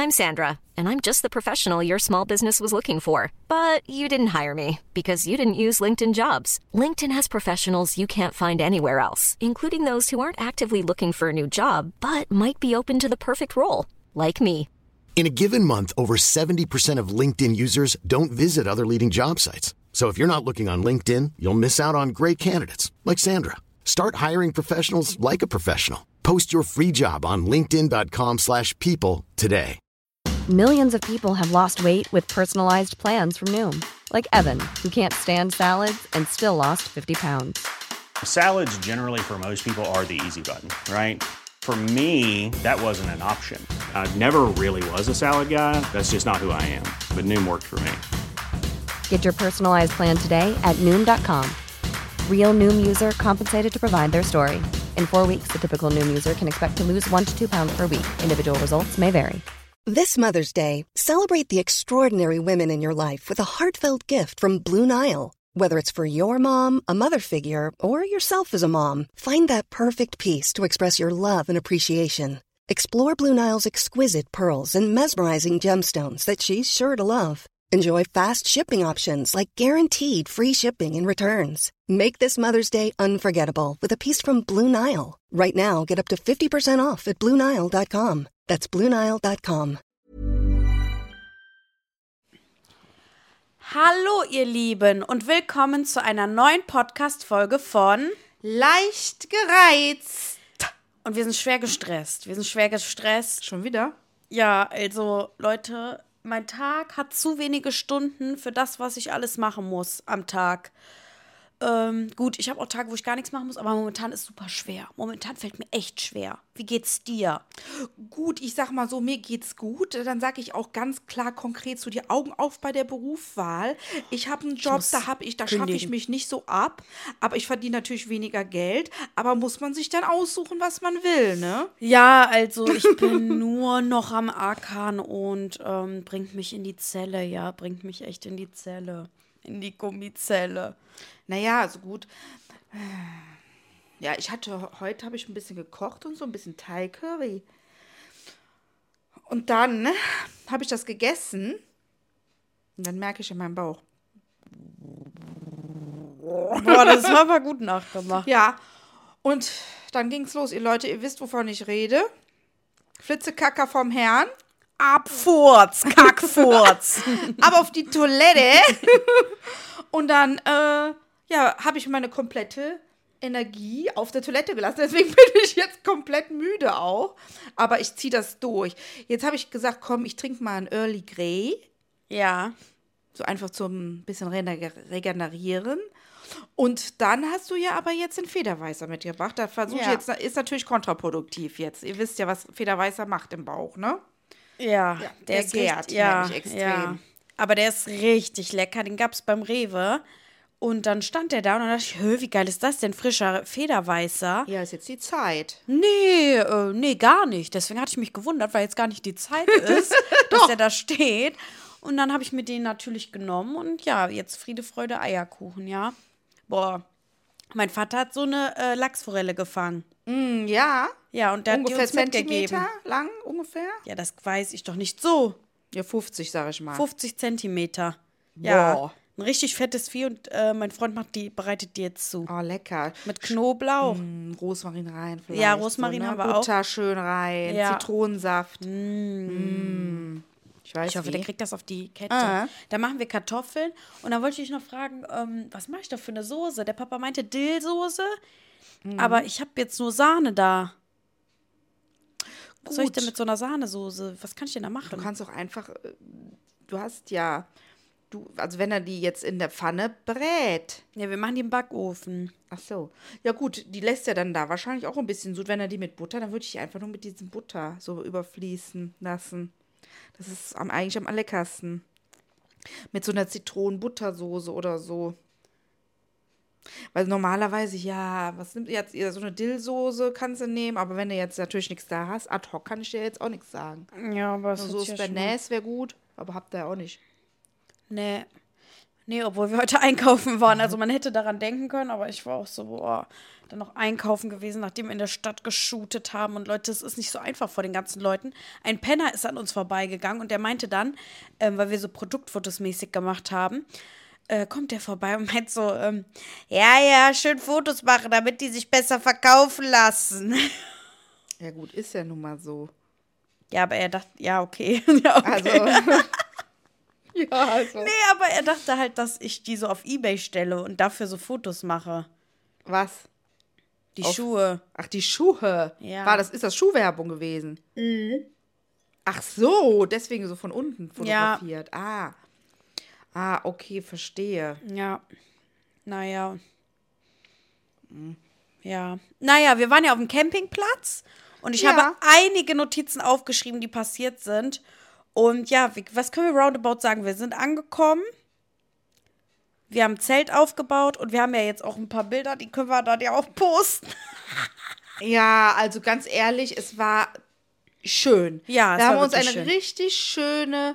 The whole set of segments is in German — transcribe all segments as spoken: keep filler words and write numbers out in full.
I'm Sandra, and I'm just the professional your small business was looking for. But you didn't hire me because you didn't use LinkedIn Jobs. LinkedIn has professionals you can't find anywhere else, including those who aren't actively looking for a new job, but might be open to the perfect role, like me. In a given month, over seventy percent of LinkedIn users don't visit other leading job sites. So if you're not looking on LinkedIn, you'll miss out on great candidates like Sandra. Start hiring professionals like a professional. Post your free job on linkedin dot com slash people today. Millions of people have lost weight with personalized plans from Noom. Like Evan, who can't stand salads and still lost fifty pounds. Salads generally for most people are the easy button, right? For me, that wasn't an option. I never really was a salad guy. That's just not who I am. But Noom worked for me. Get your personalized plan today at Noom dot com. Real Noom user compensated to provide their story. In four weeks, the typical Noom user can expect to lose one to two pounds per week. Individual results may vary. This Mother's Day, celebrate the extraordinary women in your life with a heartfelt gift from Blue Nile. Whether it's for your mom, a mother figure, or yourself as a mom, find that perfect piece to express your love and appreciation. Explore Blue Nile's exquisite pearls and mesmerizing gemstones that she's sure to love. Enjoy fast shipping options like guaranteed free shipping and returns. Make this Mother's Day unforgettable with a piece from Blue Nile. Right now, get up to fifty percent off at blue nile dot com. That's blue nile dot com. Hallo ihr Lieben und willkommen zu einer neuen Podcast-Folge von Leicht gereizt. Und wir sind schwer gestresst. Wir sind schwer gestresst. Schon wieder? Ja, also Leute, mein Tag hat zu wenige Stunden für das, was ich alles machen muss am Tag. Ähm, gut, ich habe auch Tage, wo ich gar nichts machen muss, aber momentan ist super schwer. Momentan fällt mir echt schwer. Wie geht's dir? Gut, ich sag mal so, mir geht's gut. Dann sage ich auch ganz klar konkret zu dir, Augen auf bei der Berufswahl. Ich habe einen Job, da habe ich, da schaffe ich mich nicht so ab, aber ich verdiene natürlich weniger Geld, aber muss man sich dann aussuchen, was man will, ne? Ja, also ich bin nur noch am Ackern und ähm, bringt mich in die Zelle, ja, bringt mich echt in die Zelle. In die Gummizelle. Naja, also gut. Ja, ich hatte, heute habe ich ein bisschen gekocht und so, ein bisschen Thai-Curry. Und dann ne, habe ich das gegessen und dann merke ich in meinem Bauch. Boah, das war aber gut nachgemacht. Ja, und dann ging es los. Ihr Leute, ihr wisst, wovon ich rede. Flitzekacker vom Herrn. Abfurz, Kackfurz. Ab auf die Toilette. Und dann, äh, ja, habe ich meine komplette Energie auf der Toilette gelassen. Deswegen bin ich jetzt komplett müde auch. Aber ich ziehe das durch. Jetzt habe ich gesagt, komm, ich trinke mal ein Early Grey. Ja. So einfach zum bisschen regenerieren. Und dann hast du ja aber jetzt den Federweißer mitgebracht. Da versuche ich ja. jetzt, ist natürlich kontraproduktiv jetzt. Ihr wisst ja, was Federweißer macht im Bauch, ne? Ja, ja, der, der gärt ja, extrem. Ja. Aber der ist richtig lecker. Den gab es beim Rewe. Und dann stand der da und dann dachte ich, hö, wie geil ist das denn? Frischer Federweißer. Ja, ist jetzt die Zeit. Nee, äh, nee, gar nicht. Deswegen hatte ich mich gewundert, weil jetzt gar nicht die Zeit ist, dass der da steht. Und dann habe ich mir den natürlich genommen. Und ja, jetzt Friede, Freude, Eierkuchen, ja. Boah, mein Vater hat so eine äh, Lachsforelle gefangen. Mm, ja. Ja, und der ungefähr hat die uns mitgegeben. Zentimeter lang ungefähr? Ja, das weiß ich doch nicht so. Ja, fünfzig, sag ich mal. fünfzig Zentimeter. Ja, Boah. Ein richtig fettes Vieh und äh, mein Freund macht die, bereitet die jetzt zu. Oh, lecker. Mit Knoblauch. Mm, Rosmarin rein vielleicht. Ja, Rosmarin so, ne? haben wir Butter auch. Butter schön rein, ja. Zitronensaft. Mm. Mm. Ich weiß Ich hoffe, wie. der kriegt das auf die Kette. Ah. Da machen wir Kartoffeln. Und dann wollte ich noch fragen, ähm, was mache ich da für eine Soße? Der Papa meinte Dillsoße, mm. aber ich habe jetzt nur Sahne da. Was Gut. soll ich denn mit so einer Sahnesoße? Was kann ich denn da machen? Du kannst auch einfach, du hast ja, du, also wenn er die jetzt in der Pfanne brät. Ja, wir machen die im Backofen. Ach so. Ja gut, die lässt er dann da wahrscheinlich auch ein bisschen Sud. Wenn er die mit Butter, dann würde ich die einfach nur mit diesem Butter so überfließen lassen. Das ist am, eigentlich am leckersten. Mit so einer Zitronen-Buttersoße oder so. Weil normalerweise, ja, was nimmt ihr jetzt? So eine Dillsoße kannst du nehmen, aber wenn du jetzt natürlich nichts da hast, ad hoc kann ich dir jetzt auch nichts sagen. Ja, aber so ist Bernays wäre gut, aber habt ihr ja auch nicht. Nee. Nee, obwohl wir heute einkaufen waren. Also man hätte daran denken können, aber ich war auch so, boah, dann noch einkaufen gewesen, nachdem wir in der Stadt geshootet haben. Und Leute, es ist nicht so einfach vor den ganzen Leuten. Ein Penner ist an uns vorbeigegangen und der meinte dann, ähm, weil wir so Produktfotos mäßig gemacht haben, äh, kommt der vorbei und meint so, ähm, ja, ja, schön Fotos machen, damit die sich besser verkaufen lassen. Ja gut, ist ja nun mal so. Ja, aber er dachte, ja, okay. ja, okay. Also, ja, also. Nee, aber er dachte halt, dass ich die so auf Ebay stelle und dafür so Fotos mache. Was? Die Auf- Schuhe. Ach, die Schuhe. Ja. War das, ist das Schuhwerbung gewesen? Mhm. Ach so, deswegen so von unten fotografiert. Ja. Ah. Ah, okay, verstehe. Ja. Naja. Ja. Naja, wir waren ja auf dem Campingplatz und ich Ja. habe einige Notizen aufgeschrieben, die passiert sind. Und ja, wie, was können wir roundabout sagen? Wir sind angekommen. Wir haben ein Zelt aufgebaut und wir haben ja jetzt auch ein paar Bilder, die können wir dann ja auch posten. Ja, also ganz ehrlich, es war schön. Ja, es Wir war haben uns wirklich eine schön. richtig schöne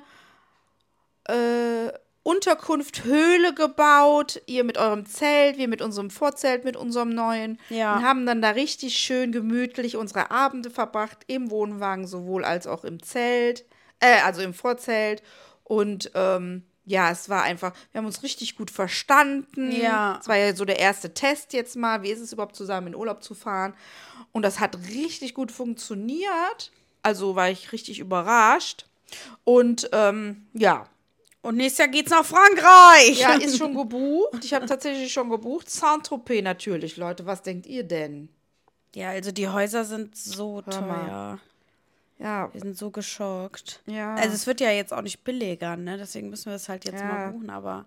äh, Unterkunft, Höhle gebaut. Ihr mit eurem Zelt, wir mit unserem Vorzelt, mit unserem neuen. Ja. Und haben dann da richtig schön gemütlich unsere Abende verbracht, im Wohnwagen sowohl als auch im Zelt, äh, also im Vorzelt. Und ähm, ja, es war einfach, wir haben uns richtig gut verstanden. Ja. Es war ja so der erste Test jetzt mal, wie ist es überhaupt zusammen in Urlaub zu fahren. Und das hat richtig gut funktioniert. Also war ich richtig überrascht. Und ähm, ja, Und nächstes Jahr geht's nach Frankreich. ja, ist schon gebucht. Ich habe tatsächlich schon gebucht. Saint-Tropez natürlich, Leute. Was denkt ihr denn? Ja, also die Häuser sind so Hör mal. teuer. Ja, Wir sind so geschockt. Ja. Also es wird ja jetzt auch nicht billiger, ne? Deswegen müssen wir es halt jetzt Ja. mal buchen, aber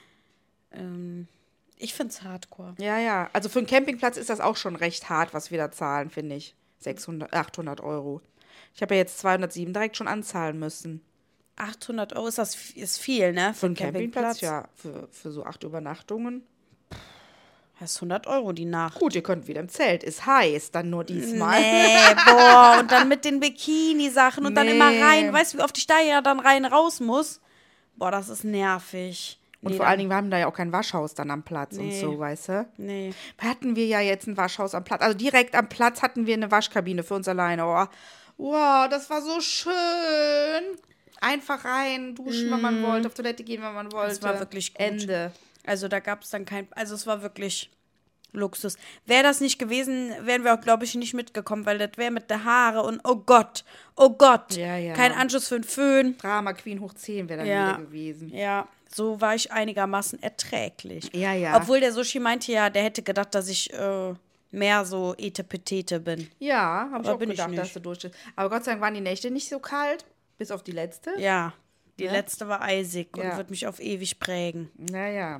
ähm, ich find's hardcore. ja, ja. Also für einen Campingplatz ist das auch schon recht hart, was wir da zahlen, finde ich. sechshundert, achthundert Euro. Ich habe ja jetzt zweihundertsieben direkt schon anzahlen müssen. achthundert Euro ist das f- ist viel, ne? Für einen Campingplatz, ja. Für, für so acht Übernachtungen. Das ist hundert Euro die Nacht. Gut, ihr könnt wieder im Zelt. Ist heiß, dann nur diesmal. Nee, boah, und dann mit den Bikini-Sachen und dann Nee. immer rein. Weißt du, wie oft ich da ja dann rein raus muss? Boah, das ist nervig. Und Nee, vor dann- allen Dingen, wir haben da ja auch kein Waschhaus dann am Platz und Nee. so, weißt du? Nee. Hatten wir ja jetzt ein Waschhaus am Platz. Also direkt am Platz hatten wir eine Waschkabine für uns alleine. Oh, wow, das war so schön. Einfach rein, duschen, wenn man wollte, auf Toilette gehen, wenn man wollte. war wirklich gut. Ende. Also da gab es dann kein, also es war wirklich Luxus. Wäre das nicht gewesen, wären wir auch, glaube ich, nicht mitgekommen, weil das wäre mit der Haare und oh Gott, oh Gott, Ja, ja. kein Anschluss für den Föhn. Drama Queen hoch zehn wäre dann Ja. wieder gewesen. Ja, so war ich einigermaßen erträglich. Ja, ja. Obwohl der Sushi meinte ja, der hätte gedacht, dass ich äh, mehr so Etepetete bin. Ja, habe ich Aber auch bin ich gedacht, nicht. dass du durchstehst. Aber Gott sei Dank waren die Nächte nicht so kalt, bis auf die letzte. Ja, die Ja. letzte war eisig und Ja. wird mich auf ewig prägen. Naja.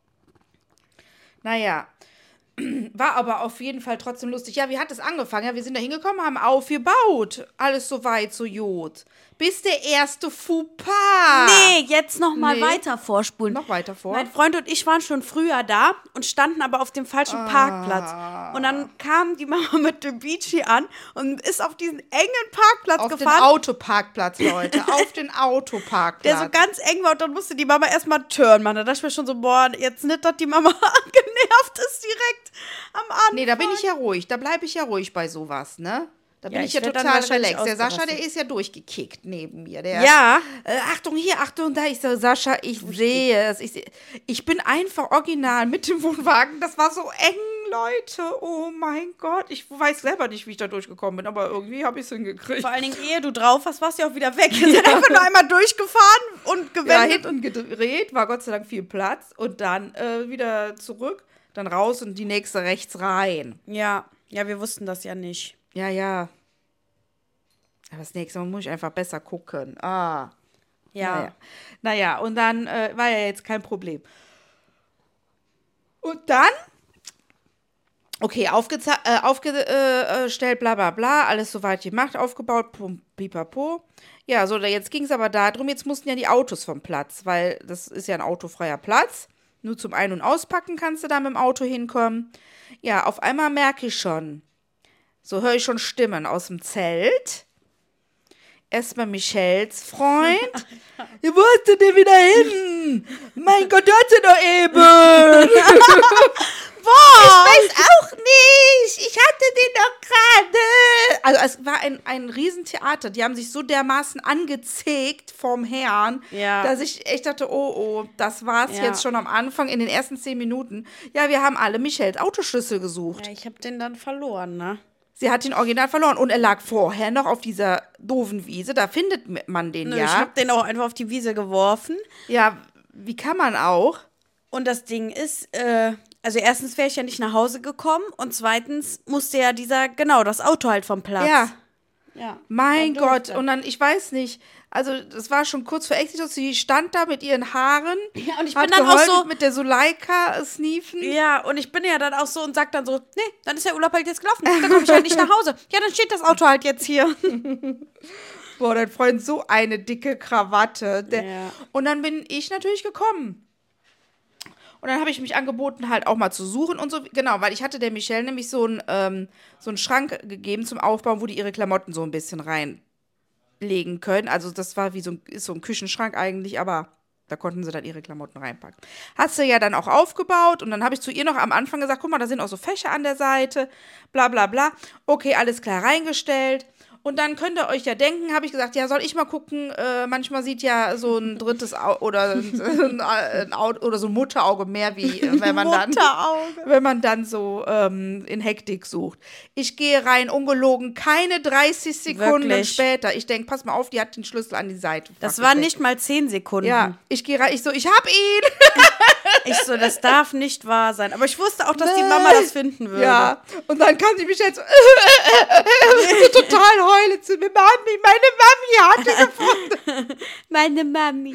Naja. War aber auf jeden Fall trotzdem lustig. Ja, wie hat es angefangen? Ja, wir sind da hingekommen, haben aufgebaut. Alles so weit, so Jod. Bis der erste Fauxpas. Nee, jetzt noch mal Nee. weiter vorspulen. Noch weiter vor. Mein Freund und ich waren schon früher da und standen aber auf dem falschen Ah. Parkplatz. Und dann kam die Mama mit dem Beachy an und ist auf diesen engen Parkplatz Auf den gefahren, Autoparkplatz, Leute. Auf den Autoparkplatz. der so ganz eng war. Und dann musste die Mama erstmal turnen, Mann. Da dachte ich mir schon so, boah, jetzt nicht, dass die Mama genervt ist direkt am Anfang. Nee, da bin ich ja ruhig. Da bleibe ich ja ruhig bei sowas, ne? Da bin Ja, ich ich ja werd dann total wahrscheinlich relaxed. Der Sascha, der ausgerastet. ist ja durchgekickt neben mir. Der, Ja. Äh, Achtung, hier, Achtung, da. Ich so, Sascha, ich sehe es. Ich, seh, ich bin einfach original mit dem Wohnwagen. Das war so eng, Leute. Oh mein Gott. Ich weiß selber nicht, wie ich da durchgekommen bin, aber irgendwie habe ich es hingekriegt. Vor allen Dingen, ehe du drauf warst, warst du ja auch wieder weg. Wir sind einfach nur einmal durchgefahren und Ja, gewendet. hin und gedreht, war Gott sei Dank viel Platz. Und dann äh, wieder zurück, dann raus und die nächste rechts rein. Ja, ja, wir wussten das ja nicht. Ja, ja. Aber das nächste Mal muss ich einfach besser gucken. Ah. Ja. Naja, naja und dann äh, war ja jetzt kein Problem. Und dann, okay, aufgezeigt, äh, aufgestellt, bla bla bla, alles soweit gemacht, aufgebaut, pum, pipapo. Ja, so, jetzt ging es aber darum, jetzt mussten ja die Autos vom Platz, weil das ist ja ein autofreier Platz. Nur zum Ein- und Auspacken kannst du da mit dem Auto hinkommen. Ja, auf einmal merke ich schon, so höre ich schon Stimmen aus dem Zelt. erstmal Michelles Freund. Ja, wo hast du denn wieder hin? Mein Gott, hört sie doch eben. Boah. Ich weiß auch nicht. Ich hatte den doch gerade. Also es war ein, ein Riesentheater. Die haben sich so dermaßen angezägt vom Herrn, Ja. dass ich echt dachte, oh, oh, das war's Ja. jetzt schon am Anfang in den ersten zehn Minuten. Ja, wir haben alle Michelles Autoschlüssel gesucht. Ja, ich habe den dann verloren, ne? Sie hat den Original verloren und er lag vorher noch auf dieser doofen Wiese. Da findet man den Nö, ja. Ich habe den auch einfach auf die Wiese geworfen. Ja, wie kann man auch? Und das Ding ist, äh, also erstens wäre ich ja nicht nach Hause gekommen und zweitens musste ja dieser, genau, das Auto halt vom Platz. Ja, Ja. mein War doof, Gott. dann. Und dann, ich weiß nicht, also das war schon kurz vor Exitus. Sie stand da mit ihren Haaren. Ja, und ich hat bin dann auch geheult so- mit der Suleika äh, sneefen. Ja, und ich bin ja dann auch so und sag dann so, nee, dann ist der Urlaub halt jetzt gelaufen. Dann komme ich halt nicht nach Hause. Ja, dann steht das Auto halt jetzt hier. Boah, dein Freund so eine dicke Krawatte. Der, Ja. Und dann bin ich natürlich gekommen. Und dann habe ich mich angeboten, halt auch mal zu suchen und so. Genau, weil ich hatte der Michelle nämlich so einen ähm, so einen Schrank gegeben zum Aufbauen, wo die ihre Klamotten so ein bisschen reinlegen können. Also das war wie so ein, ist so ein Küchenschrank eigentlich, aber da konnten sie dann ihre Klamotten reinpacken. Hat sie ja dann auch aufgebaut und dann habe ich zu ihr noch am Anfang gesagt, guck mal, da sind auch so Fächer an der Seite, bla bla bla. Okay, alles klar reingestellt. Und dann könnt ihr euch ja denken, habe ich gesagt, ja, soll ich mal gucken, äh, manchmal sieht ja so ein drittes Auge oder ein, ein Auge oder so ein Mutterauge mehr, wie äh, wenn man dann Mutterauge. wenn man dann so ähm, in Hektik sucht. Ich gehe rein, ungelogen, keine dreißig Sekunden Wirklich? später. Ich denke, pass mal auf, die hat den Schlüssel an die Seite. Das Fuck, waren weg. nicht mal zehn Sekunden. Ja, ich gehe rein, ich so, ich hab ihn. Ich so, das darf nicht wahr sein. Aber ich wusste auch, dass die Mama das finden würde. Ja, und dann kann sie mich jetzt so, so total heulen zu mir. Mami, meine Mami hat ihn gefunden. Meine Mami.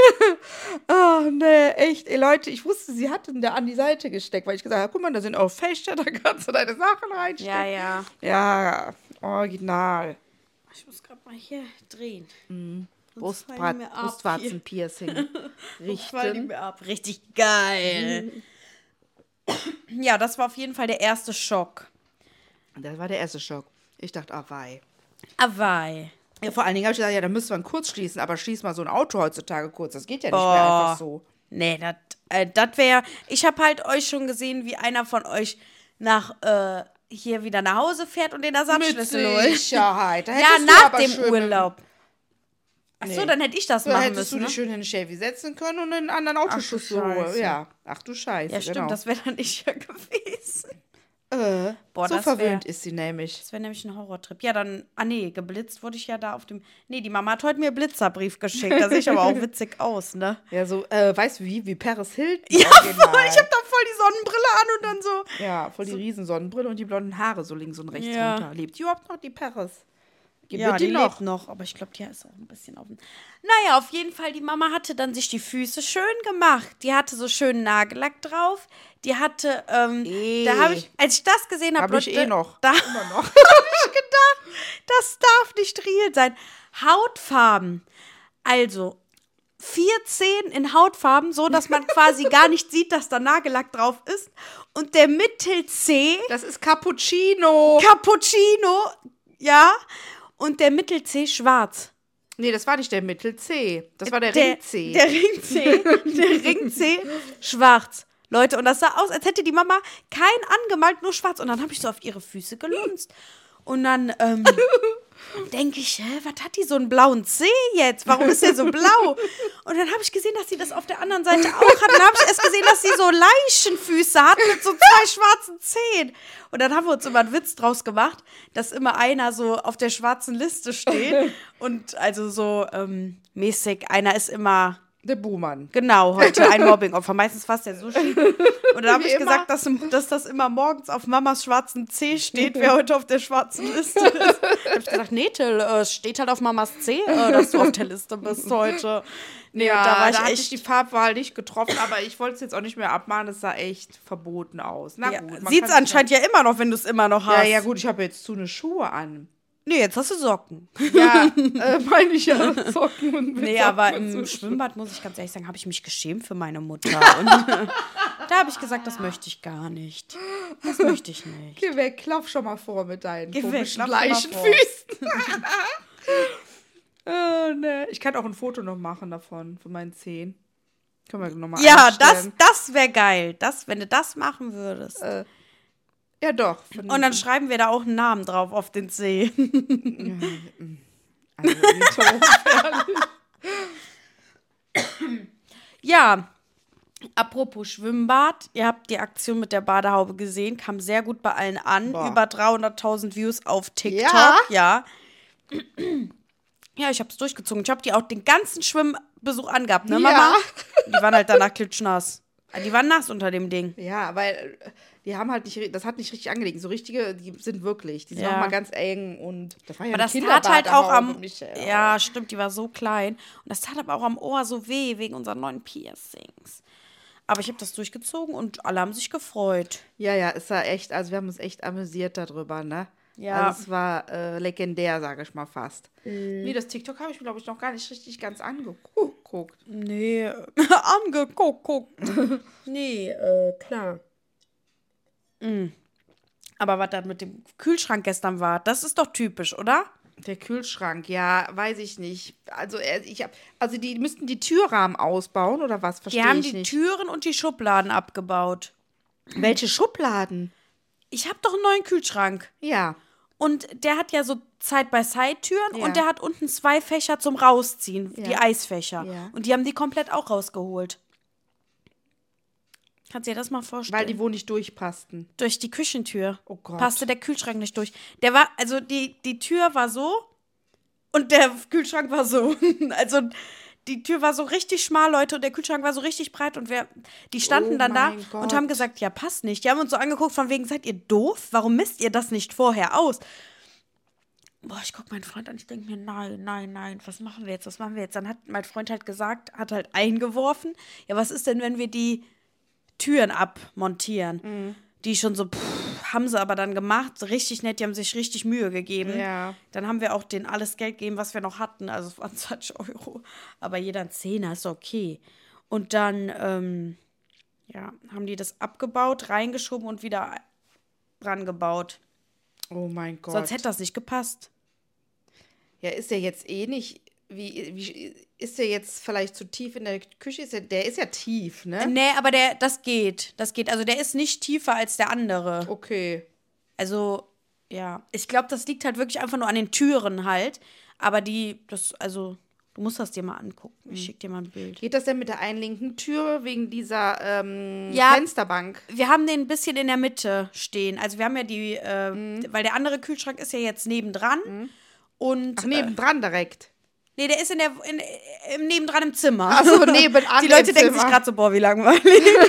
Oh, nee, echt. Ey, Leute, ich wusste, sie hat ihn da an die Seite gesteckt, weil ich gesagt habe, guck mal, da sind auch Fächer, da kannst du deine Sachen reinstecken. Ja, ja. Ja, original. Ich muss gerade mal hier drehen. Sonst fallen Brustbrat, die mir ab Brustwarzenpiercing. Fallen die Richten. mir ab. Richtig geil. Ja, das war auf jeden Fall der erste Schock. Das war der erste Schock. Ich dachte, ah, wei. Awei. Ja, vor allen Dingen habe ich gesagt, ja, da müssen wir ihn kurz schließen, aber schließ mal so ein Auto heutzutage kurz. Das geht ja nicht Boah. mehr einfach so. Nee, das äh, das wäre. Ich habe halt euch schon gesehen, wie einer von euch nach äh, hier wieder nach Hause fährt und den Ersatzschlüssel holt. Sicherheit. Da Ja, hättest du nach aber dem schön- Urlaub. Achso, Nee. dann hätte ich das Da machen hättest müssen. du Ne? dich schön in den Chevy setzen können und einen anderen Autoschlüssel Scheiße. holen. Ja, ach du Scheiße. Ja, stimmt, genau. das wäre dann ich ja gewesen. Äh, Boah, so das verwöhnt wär- ist sie nämlich. Das wäre nämlich ein Horrortrip. Ja, dann, ah nee, geblitzt wurde ich ja da auf dem. Nee, die Mama hat heute mir Blitzerbrief geschickt. Da sehe ich aber auch witzig aus, ne? Ja, so, äh, weißt du wie? Wie Paris Hilton. Ja, original. voll, ich habe da voll die Sonnenbrille an und dann so. Ja, voll die Riesensonnenbrille und die blonden Haare so links und rechts Ja. runter. Lebt die überhaupt noch, die Paris? Gibt Ja, es die, die lebt noch? noch, aber ich glaube, die ist auch ein bisschen auf dem. Naja, auf jeden Fall, die Mama hatte dann sich die Füße schön gemacht. Die hatte so schönen Nagellack drauf. Die hatte, ähm, Eh. da habe ich, als ich das gesehen habe, Hab ich eh noch. Da Immer noch. habe ich gedacht, das darf nicht real sein. Hautfarben. Also, vier Zehen in Hautfarben, so dass man quasi gar nicht sieht, dass da Nagellack drauf ist. Und der Mittel-C, Das ist Cappuccino. Cappuccino, ja, und der Mittel-C schwarz. Nee, das war nicht der Mittel-C. Das war der, Der Ring-C. Der Ring-C, der Ring-C schwarz. Leute, und das sah aus, als hätte die Mama kein angemalt, nur schwarz. Und dann habe ich so auf ihre Füße gelunzt. Und dann ähm, denke ich, hä, was hat die so einen blauen C jetzt? Warum ist der so blau? Und dann habe ich gesehen, dass sie das auf der anderen Seite auch hat. Und dann habe ich erst gesehen, dass sie so Leichenfüße hat mit so zwei schwarzen Zehen. Und dann haben wir uns immer einen Witz draus gemacht, dass immer einer so auf der schwarzen Liste steht. Und also so ähm, mäßig, einer ist immer... Der Buhmann. Genau, heute ein Mobbing-Opfer. Meistens fast der Sushi. Und dann habe Wie ich immer. gesagt, dass, dass das immer morgens auf Mamas schwarzen C steht, wer heute auf der schwarzen Liste ist. Da habe ich gesagt, nee, Till, äh, es steht halt auf Mamas C, äh, dass du auf der Liste bist heute. Nee, Ja, und da, da war ich hatte echt... ich die Farbwahl nicht getroffen, aber ich wollte es jetzt auch nicht mehr abmachen. Das sah echt verboten aus. Na ja, gut. man sieht's kann anscheinend ja immer noch, wenn du es immer noch sich hast. Ja, ja, gut, ich habe jetzt so eine Schuhe an. Nee, jetzt hast du Socken. Ja, äh, meine ich ja. Socken und mit Nee, Socken aber und im so. Schwimmbad, muss ich ganz ehrlich sagen, habe ich mich geschämt für meine Mutter. Und da habe ich gesagt, das möchte ich gar nicht. Das möchte ich nicht. Geh weg, lauf schon mal vor mit deinen Geh weg, komischen lauf schon mal gleichen vor. Füßen. Oh, ne. Ich kann auch ein Foto noch machen davon, von meinen Zehen. Können wir nochmal Ja, das, das wäre geil. Das, wenn du das machen würdest. Äh, ja, doch. Und dann schreiben wir da auch einen Namen drauf auf den Zeh. Also, Ja, apropos Schwimmbad. Ihr habt die Aktion mit der Badehaube gesehen. Kam sehr gut bei allen an. Boah. Über dreihunderttausend Views auf TikTok. Ja? Ja. Ja, ich hab's durchgezogen. Ich hab die auch den ganzen Schwimmbesuch angehabt, ne, Mama? Ja. Die waren halt danach klitschnass. Die waren nass unter dem Ding. Ja, weil die haben halt nicht, das hat nicht richtig angelegt. So richtige, die sind wirklich, die sind Ja. auch mal ganz eng und das war ja Aber eine das tat halt auch am. Kinderbadehaube, Michael. Ja, stimmt, die war so klein. Und das tat aber auch am Ohr so weh, wegen unseren neuen Piercings. Aber ich habe das durchgezogen und alle haben sich gefreut. Ja, ja, es war echt, also wir haben uns echt amüsiert darüber, ne? Ja. Also es war äh, legendär, sage ich mal fast. Nee, das TikTok habe ich mir, glaube ich, noch gar nicht richtig ganz angeguckt. Nee, angeguckt, guck. Nee, äh, klar. Mhm. Aber was da mit dem Kühlschrank gestern war, das ist doch typisch, oder? Der Kühlschrank, ja, weiß ich nicht. Also er- ich hab, also die müssten die Türrahmen ausbauen oder was? Die Verstehe haben ich die nicht. Türen und die Schubladen abgebaut. Welche Schubladen? Ich habe doch einen neuen Kühlschrank. Ja. Und der hat ja so Side-by-Side-Türen Ja. und der hat unten zwei Fächer zum Rausziehen, Ja. die Eisfächer. Ja. Und die haben die komplett auch rausgeholt. Kannst du dir das mal vorstellen? Weil die wohl nicht durchpassten. Durch die Küchentür Oh Gott. passte der Kühlschrank nicht durch. Der war, also die, die Tür war so und der Kühlschrank war so. Also die Tür war so richtig schmal, Leute, und der Kühlschrank war so richtig breit und wir, die standen Oh dann da mein und Gott. haben gesagt, ja, passt nicht. Die haben uns so angeguckt von wegen, seid ihr doof? Warum misst ihr das nicht vorher aus? Boah, ich guck meinen Freund an, ich denke mir, nein, nein, nein, was machen wir jetzt, was machen wir jetzt? Dann hat mein Freund halt gesagt, hat halt eingeworfen, ja, was ist denn, wenn wir die Türen abmontieren? Mhm. Die schon so, pff, haben sie aber dann gemacht, richtig nett, die haben sich richtig Mühe gegeben. Ja. Dann haben wir auch denen alles Geld gegeben, was wir noch hatten, also es waren zwanzig Euro, aber jeder ein Zehner, ist okay. Und dann, ähm, ja, haben die das abgebaut, reingeschoben und wieder rangebaut. Oh mein Gott. Sonst hätte das nicht gepasst. Ja, ist der jetzt eh nicht, wie, wie ist der jetzt vielleicht zu tief in der Küche? Ist der, der ist ja tief, ne? Nee, aber der, das geht. Das geht. Also der ist nicht tiefer als der andere. Okay. Also, ja. Ich glaube, das liegt halt wirklich einfach nur an den Türen halt. Aber die, das, also, du musst das dir mal angucken. Ich schick dir mal ein Bild. Geht das denn mit der einen linken Tür wegen dieser ähm, Ja. Fensterbank? Wir haben den ein bisschen in der Mitte stehen. Also wir haben ja die, äh, weil der andere Kühlschrank ist ja jetzt nebendran. Und, Ach, nebendran direkt. nee, der ist in der, in, im nebendran im Zimmer. Ach so, nebenan Die Leute im denken sich Zimmer. gerade so, boah, wie langweilig.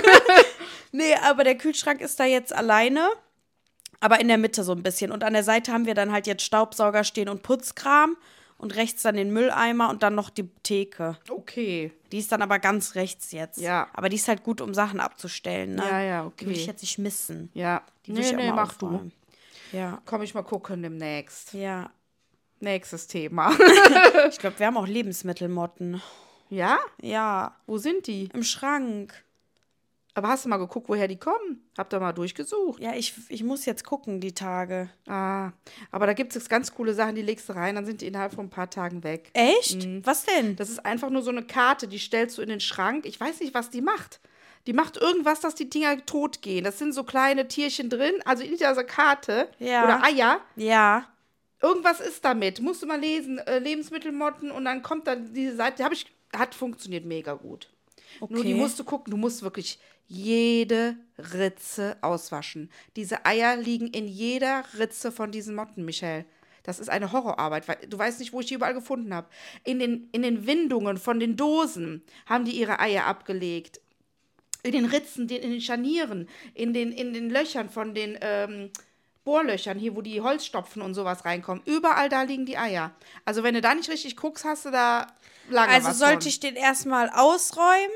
Nee, aber der Kühlschrank ist da jetzt alleine, aber in der Mitte so ein bisschen. Und an der Seite haben wir dann halt jetzt Staubsauger stehen und Putzkram und rechts dann den Mülleimer und dann noch die Theke. Okay. Die ist dann aber ganz rechts jetzt. Ja. Aber die ist halt gut, um Sachen abzustellen, ne? Ja, ja, Die will ich okay. jetzt nicht missen. Ja. Die will Nee, ich auch nee, mal mach du. aufräumen. Ja, Komm ich mal gucken demnächst. ja. Nächstes Thema. Ich glaube, wir haben auch Lebensmittelmotten. Ja? Ja, Wo sind die? im Schrank. Aber hast du mal geguckt, woher die kommen? Habt ihr mal durchgesucht? Ja, ich, ich muss jetzt gucken, die Tage. Ah, aber da gibt es ganz coole Sachen, die legst du rein, dann sind die innerhalb von ein paar Tagen weg. Echt? Was denn? Das ist einfach nur so eine Karte, die stellst du in den Schrank. Ich weiß nicht, was die macht. Die macht irgendwas, dass die Dinger tot gehen. Das sind so kleine Tierchen drin, also in dieser Karte. Ja. Oder Eier. Ja. Irgendwas ist damit. Musst du mal lesen. Äh, Lebensmittelmotten und dann kommt dann diese Seite. Die hab ich, hat funktioniert mega gut. Okay. Nur die musst du gucken, du musst wirklich jede Ritze auswaschen. Diese Eier liegen in jeder Ritze von diesen Motten, Michelle. Das ist eine Horrorarbeit, weil du weißt nicht, wo ich die überall gefunden habe. In den, in den Windungen von den Dosen haben die ihre Eier abgelegt. In den Ritzen, in den Scharnieren, in den, in den Löchern von den ähm, Bohrlöchern, hier, wo die Holzstopfen und sowas reinkommen. Überall da liegen die Eier. Also wenn du da nicht richtig guckst, hast du da lange Also was sollte von. ich den erstmal ausräumen?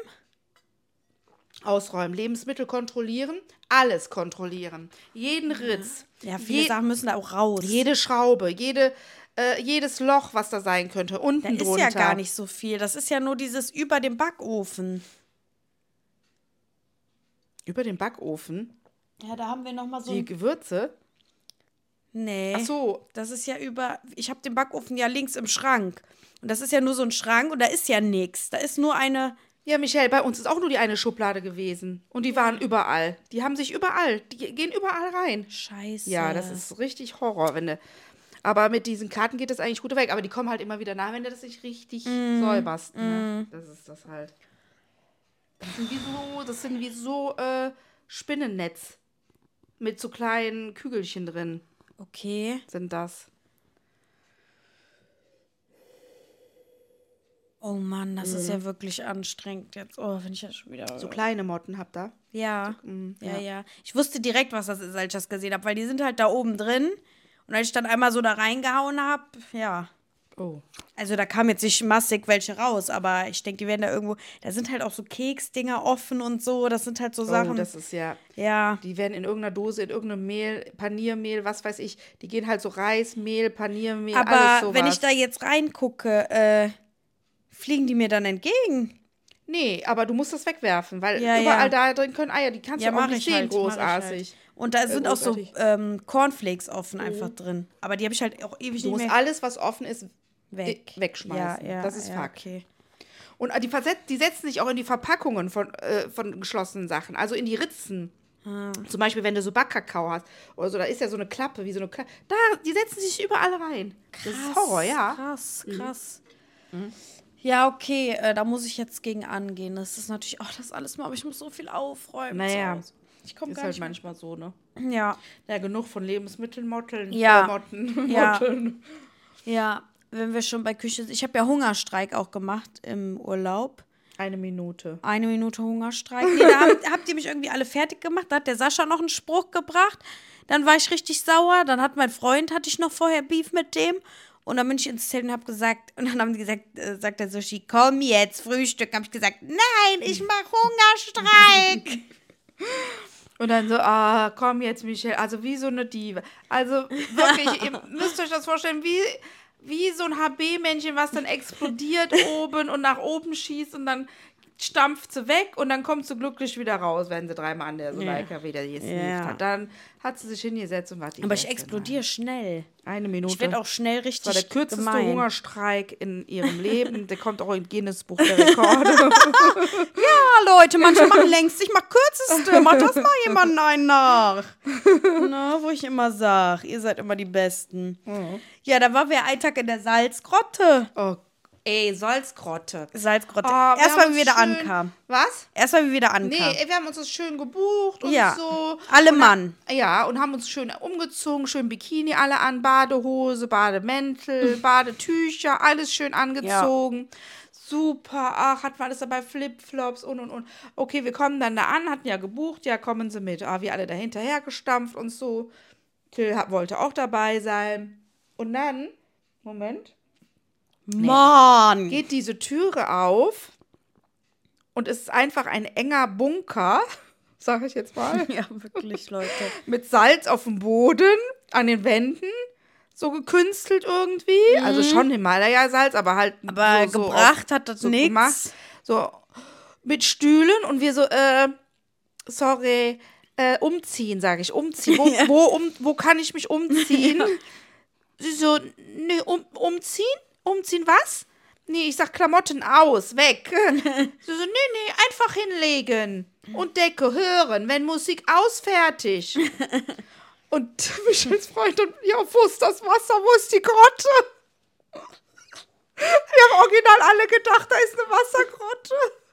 Ausräumen, Lebensmittel kontrollieren, alles kontrollieren. Jeden Ritz. Ja, viele je, Sachen müssen da auch raus. Jede Schraube, jede, äh, jedes Loch, was da sein könnte, da unten ist drunter. ja gar nicht so viel. Das ist ja nur dieses über dem Backofen. Über den Backofen, Ja, da haben wir noch mal so die ein, Gewürze. Nee. Ach so. Das ist ja über, ich habe den Backofen ja links im Schrank. Und das ist ja nur so ein Schrank und da ist ja nichts. Da ist nur eine... Ja, Michelle, bei uns ist auch nur die eine Schublade gewesen. Und die waren überall. Die haben sich überall, die gehen überall rein. Scheiße. Ja, das ist richtig Horror, wenn du... Aber mit diesen Karten geht das eigentlich gut weg. Aber die kommen halt immer wieder nach, wenn du das nicht richtig mm. säuberst. Ne? Mm. Das ist das halt. Das sind wie so, das sind wie so äh, Spinnennetz. Mit so kleinen Kügelchen drin. Okay. Sind das. Oh Mann, das mm. ist ja wirklich anstrengend jetzt. Oh, wenn ich das schon wieder... So kleine Motten habt da. Ja. So, mm, ja, ja, ja. Ich wusste direkt, was das ist, als ich das gesehen habe, weil die sind halt da oben drin. Und als ich dann einmal so da reingehauen habe, ja. Oh. Also da kam jetzt nicht massig welche raus, aber ich denke, die werden da irgendwo, da sind halt auch so Keksdinger offen und so, das sind halt so Sachen. Oh, das ist ja, ja. Die werden in irgendeiner Dose, in irgendeinem Mehl, Paniermehl, was weiß ich, die gehen halt so Reis, Mehl, Paniermehl, aber alles sowas. wenn ich da jetzt reingucke, äh, fliegen die mir dann entgegen? Nee, aber du musst das wegwerfen, weil ja, überall ja. da drin können Eier, die kannst ja, du auch nicht sehen, halt, großartig. Halt. Und da sind äh, auch so ähm, Cornflakes offen mhm. einfach drin. Aber die habe ich halt auch ewig du nicht mehr... Du musst alles, was offen ist, weg. wegschmeißen. Ja, ja, das ist ja, Fakt. Okay. Und die, verset- die setzen sich auch in die Verpackungen von, äh, von geschlossenen Sachen, also in die Ritzen. Ah. Zum Beispiel, wenn du so Backkakao hast oder so, da ist ja so eine Klappe, wie so eine Klappe. Da, die setzen sich überall rein. Krass, das ist Horror, ja. Krass, krass. Mhm. Ja, okay, äh, da muss ich jetzt gegen angehen. Das ist natürlich, oh, das alles mal, aber ich muss so viel aufräumen. Naja, so. Ich komme ist gar halt nicht manchmal so, ne? Ja. Ja, genug von Lebensmitteln, Motteln, ja. äh, Motten, ja. Motteln. Ja, wenn wir schon bei Küche sind. Ich habe ja Hungerstreik auch gemacht im Urlaub. Eine Minute. Eine Minute Hungerstreik. Nee, da habt, habt ihr mich irgendwie alle fertig gemacht. Da hat der Sascha noch einen Spruch gebracht. Dann war ich richtig sauer. Dann hat mein Freund, hatte ich noch vorher Beef mit dem. Und dann bin ich ins Zelt und habe gesagt, und dann haben die gesagt, äh, sagt der Sushi, komm jetzt, Frühstück. Habe ich gesagt, nein, ich mach Hungerstreik. Und dann so, ah, komm jetzt, Michelle, also wie so eine Diva. Also wirklich, ihr müsst euch das vorstellen, wie, wie so ein H B-Männchen, was dann explodiert oben und nach oben schießt und dann stampft sie weg und dann kommt sie glücklich wieder raus, wenn sie dreimal an der Soleika ja. wieder gesneakt ja. hat. Dann hat sie sich hingesetzt und war die Aber ich explodiere schnell. Eine Minute. Ich werde auch schnell richtig Das war der kürzeste gemein. Hungerstreik in ihrem Leben. Der kommt auch in Guinness Buch der Rekorde. Ja, Leute, manche machen längst. Ich mach kürzeste. Mach das mal jemanden einen nach. Na, wo ich immer sag, ihr seid immer die Besten. Mhm. Ja, da waren wir einen Tag in der Salzgrotte. Oh Ey, Salzgrotte. Salzgrotte. Oh, Erstmal, wie wir da schön, ankamen. Was? Erstmal, wie wir da ankamen. Nee, wir haben uns das schön gebucht und ja. so. Alle und Mann. Dann, ja, und haben uns schön umgezogen, schön Bikini alle an, Badehose, Bademäntel, Badetücher, alles schön angezogen. Ja. Super, ach, hatten wir alles dabei, Flipflops und, und, und. Okay, wir kommen dann da an, hatten ja gebucht, ja, kommen Sie mit. Ah, wir alle da hinterher gestampft und so. Till wollte auch dabei sein. Und dann, Moment. Nee. Mann! Geht diese Türe auf und es ist einfach ein enger Bunker, sag ich jetzt mal. Ja, wirklich, Leute. Mit Salz auf dem Boden, an den Wänden, so gekünstelt irgendwie. Mhm. Also schon Himalaya-Salz, aber halt aber so, gebracht so hat das so nichts. Gemacht, so mit Stühlen und wir so, äh, sorry, äh, umziehen, sage ich, umziehen. Wo, ja. wo, um, wo kann ich mich umziehen? Ja. Sie so, ne, um, umziehen? Umziehen was? Nee, ich sag Klamotten aus, weg. Sie so, nee, nee, einfach hinlegen. Und Decke hören, wenn Musik aus, fertig. Und Michels Freund und, ja, wo ist das Wasser, wo ist die Grotte? Wir haben original alle gedacht, da ist eine Wassergrotte.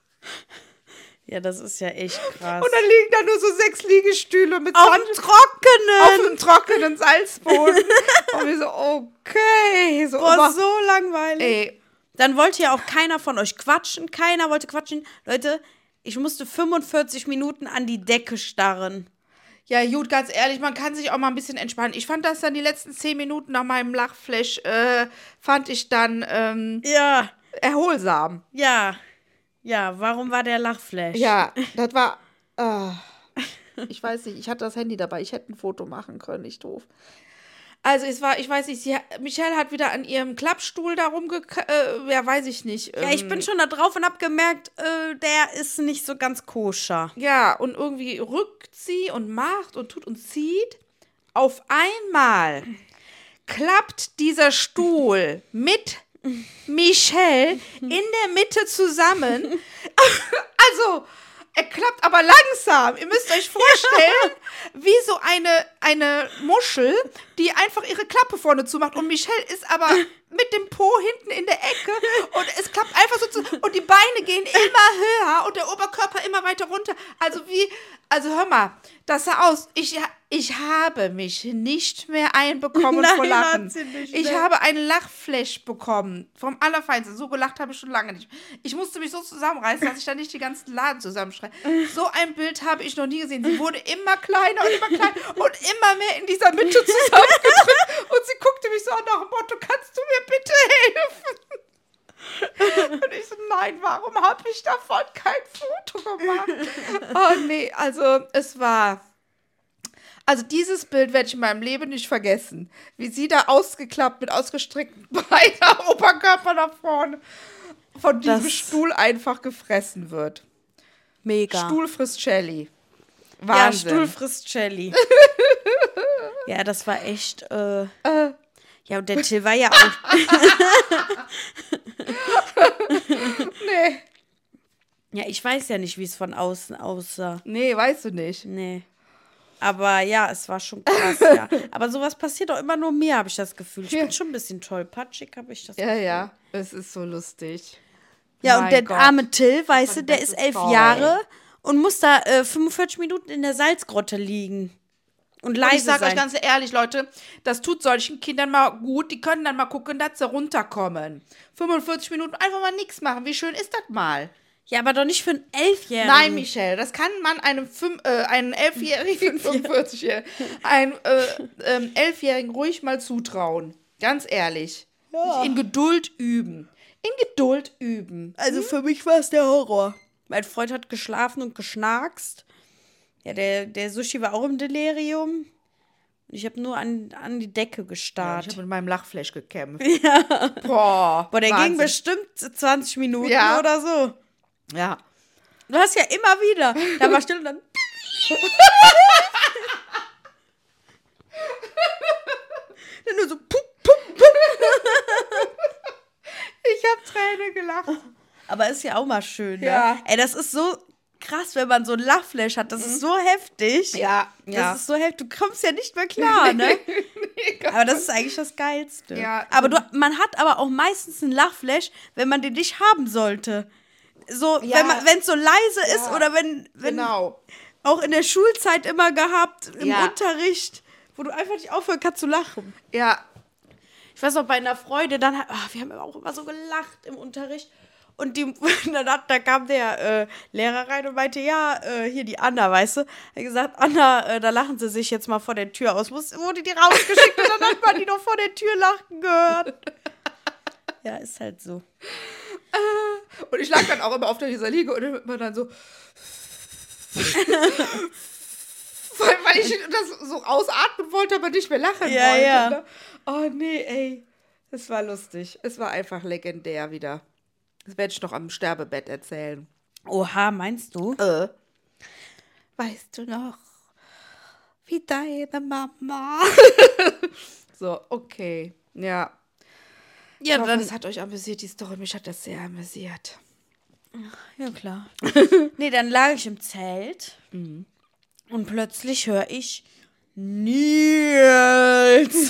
Ja, das ist ja echt krass. Und dann liegen da nur so sechs Liegestühle mit auf Sand. Dem trockenen. Auf dem trockenen Salzboden. Und wir so, okay. So, Boah, so langweilig. Ey. Dann wollte ja auch keiner von euch quatschen. Keiner wollte quatschen. Leute, ich musste fünfundvierzig Minuten an die Decke starren. Ja, gut, ganz ehrlich, man kann sich auch mal ein bisschen entspannen. Ich fand das dann die letzten zehn Minuten nach meinem Lachflash, äh, fand ich dann ähm, ja. erholsam. Ja. Ja, warum war der Lachflash? Ja, das war, äh, ich weiß nicht, ich hatte das Handy dabei, ich hätte ein Foto machen können, ich doof. Also es war, ich weiß nicht, sie, Michelle hat wieder an ihrem Klappstuhl da rumge... Äh, ja, weiß ich nicht. Ähm, ja, ich bin schon da drauf und hab gemerkt, äh, der ist nicht so ganz koscher. Ja, und irgendwie rückt sie und macht und tut und zieht. auf einmal klappt dieser Stuhl mit Michelle in der Mitte zusammen. Also, er klappt aber langsam. Ihr müsst euch vorstellen, wie so eine, eine Muschel, die einfach ihre Klappe vorne zumacht. Und Michelle ist aber mit dem Po hinten in der Ecke. Und es klappt einfach so zu. Und die Beine gehen immer höher und der Oberkörper immer weiter runter. Also wie, also hör mal, das sah aus. Ich, ich habe mich nicht mehr einbekommen Nein, vor Lachen. hat sie nicht, Ich ne? habe einen Lachflash bekommen. Vom Allerfeinsten. So gelacht habe ich schon lange nicht. Ich musste mich so zusammenreißen, dass ich da nicht die ganzen Laden zusammenschreie. So ein Bild habe ich noch nie gesehen. Sie wurde immer kleiner und immer kleiner und immer mehr in dieser Mitte zusammengedrückt. Und sie guckte mich so an nach dem Motto, kannst du mir bitte helfen? Und ich so, nein, warum habe ich davon kein Foto gemacht? Oh nee, also es war... Also dieses Bild werde ich in meinem Leben nicht vergessen. Wie sie da ausgeklappt mit ausgestreckten Beinen, Oberkörper nach vorne, von diesem Das- Stuhl einfach gefressen wird. Mega. Stuhl frisst Shelly. Ja, Wahnsinn. Stuhl frisst Jelly. Ja, das war echt. Äh, Äh. Ja, und der Till war ja auch. Nee. Ja, ich weiß ja nicht, wie es von außen aussah. Nee, weißt du nicht. Nee. Aber ja, es war schon krass, ja. Aber sowas passiert auch immer nur mir, habe ich das Gefühl. Ich Ja. bin schon ein bisschen tollpatschig, habe ich das Ja, Gefühl. ja. Es ist so lustig. Ja, Mein und der Gott. arme Till, weißt war du, die der beste ist elf Story. Jahre und muss da äh, fünfundvierzig Minuten in der Salzgrotte liegen. Und leise Und ich sag sein. euch ganz ehrlich, Leute, das tut solchen Kindern mal gut. Die können dann mal gucken, dass sie runterkommen. fünfundvierzig Minuten einfach mal nichts machen. Wie schön ist das mal? Ja, aber doch nicht für einen Elfjährigen. Nein, Michelle, das kann man einem, fünf, äh, einem elfjährigen, fünfundvierzig-jährigen, einem äh, ähm, elfjährigen ruhig mal zutrauen. Ganz ehrlich. In Geduld üben. In Geduld üben. Also für mich war es der Horror. Mein Freund hat geschlafen und geschnarkst. Ja, der, der Sushi war auch im Delirium. Und ich habe nur an, an die Decke Ja, gestarrt. ich habe mit meinem Lachflash gekämpft. Ja. Boah. Boah, der Wahnsinn. ging bestimmt zwanzig Minuten Ja. oder so. Ja. Du hast ja immer wieder. Da war still und dann. Dann nur so. Pup, pup, pup. Ich habe Tränen gelacht. Aber ist ja auch mal schön, ne? Ja. Ey, das ist so krass, wenn man so ein Lachflash hat. Das ist so heftig. Ja, Das ja. ist so heftig. Du kommst ja nicht mehr klar, ne? Aber das ist eigentlich das Geilste. Ja. Aber du, man hat aber auch meistens einen Lachflash, wenn man den nicht haben sollte. So, Ja. wenn man, wenn es so leise ist Ja. oder wenn, wenn Genau. auch in der Schulzeit immer gehabt, im Ja. Unterricht, wo du einfach nicht aufhören kannst zu lachen. Ja. Ich weiß noch, bei einer Freude, dann, hat- ach, wir haben auch immer so gelacht im Unterricht. Und die, dann hat, da kam der äh, Lehrer rein und meinte, ja, äh, hier die Anna, weißt du? Er hat gesagt, Anna, äh, da lachen sie sich jetzt mal vor der Tür aus. Muss, wurde die rausgeschickt und dann hat man die noch vor der Tür lachen gehört. Ja, ist halt so. Und ich lag dann auch immer auf dieser Liege und dann immer dann so. weil, weil ich das so ausatmen wollte, aber nicht mehr lachen Ja, wollte. ja. Ne? Oh nee, ey. Es war lustig. Es war einfach legendär wieder. Das werde ich noch am Sterbebett erzählen. Oha, meinst du? Äh. Weißt du noch, wie deine Mama? So, okay. Ja. Ja, Ich hoffe, dann, es hat euch amüsiert, die Story. Mich hat das sehr amüsiert. ja klar. Nee, dann lag ich im Zelt und plötzlich höre ich Nils!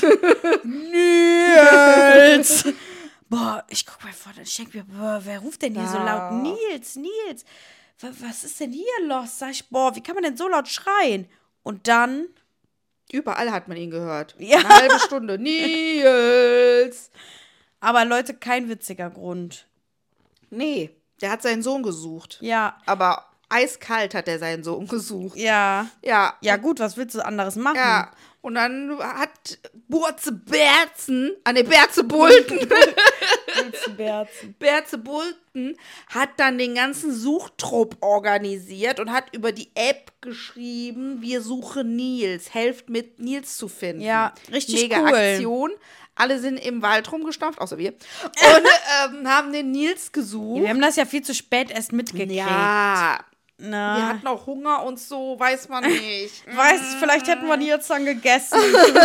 Nils! Boah, ich guck mal vor, ich denke mir, boah, wer ruft denn hier so laut? Nils, Nils! Wa- Was ist denn hier los? Sag ich, boah, wie kann man denn so laut schreien? Und dann, Überall hat man ihn gehört. Ja. Eine halbe Stunde. Nils! aber Leute, kein witziger Grund. Nee, der hat seinen Sohn gesucht. Ja, Aber eiskalt hat er seinen Sohn gesucht. ja. Ja. Ja gut, was willst du anderes machen? Ja. Und dann hat Burze Berzen, ah ne, Berze Bulten, Berzen. Berze Bulten hat dann den ganzen Suchtrupp organisiert und hat über die App geschrieben, wir suchen Nils, helft mit Nils zu finden. Ja, richtig Mega cool. Aktion. Alle sind im Wald rumgestampft, außer wir. Und ähm, haben den Nils gesucht. Wir haben das ja viel zu spät erst mitgekriegt. Ja, Na. Wir hatten auch Hunger und so, weiß man nicht. Weiß, vielleicht hätten wir die jetzt dann gegessen.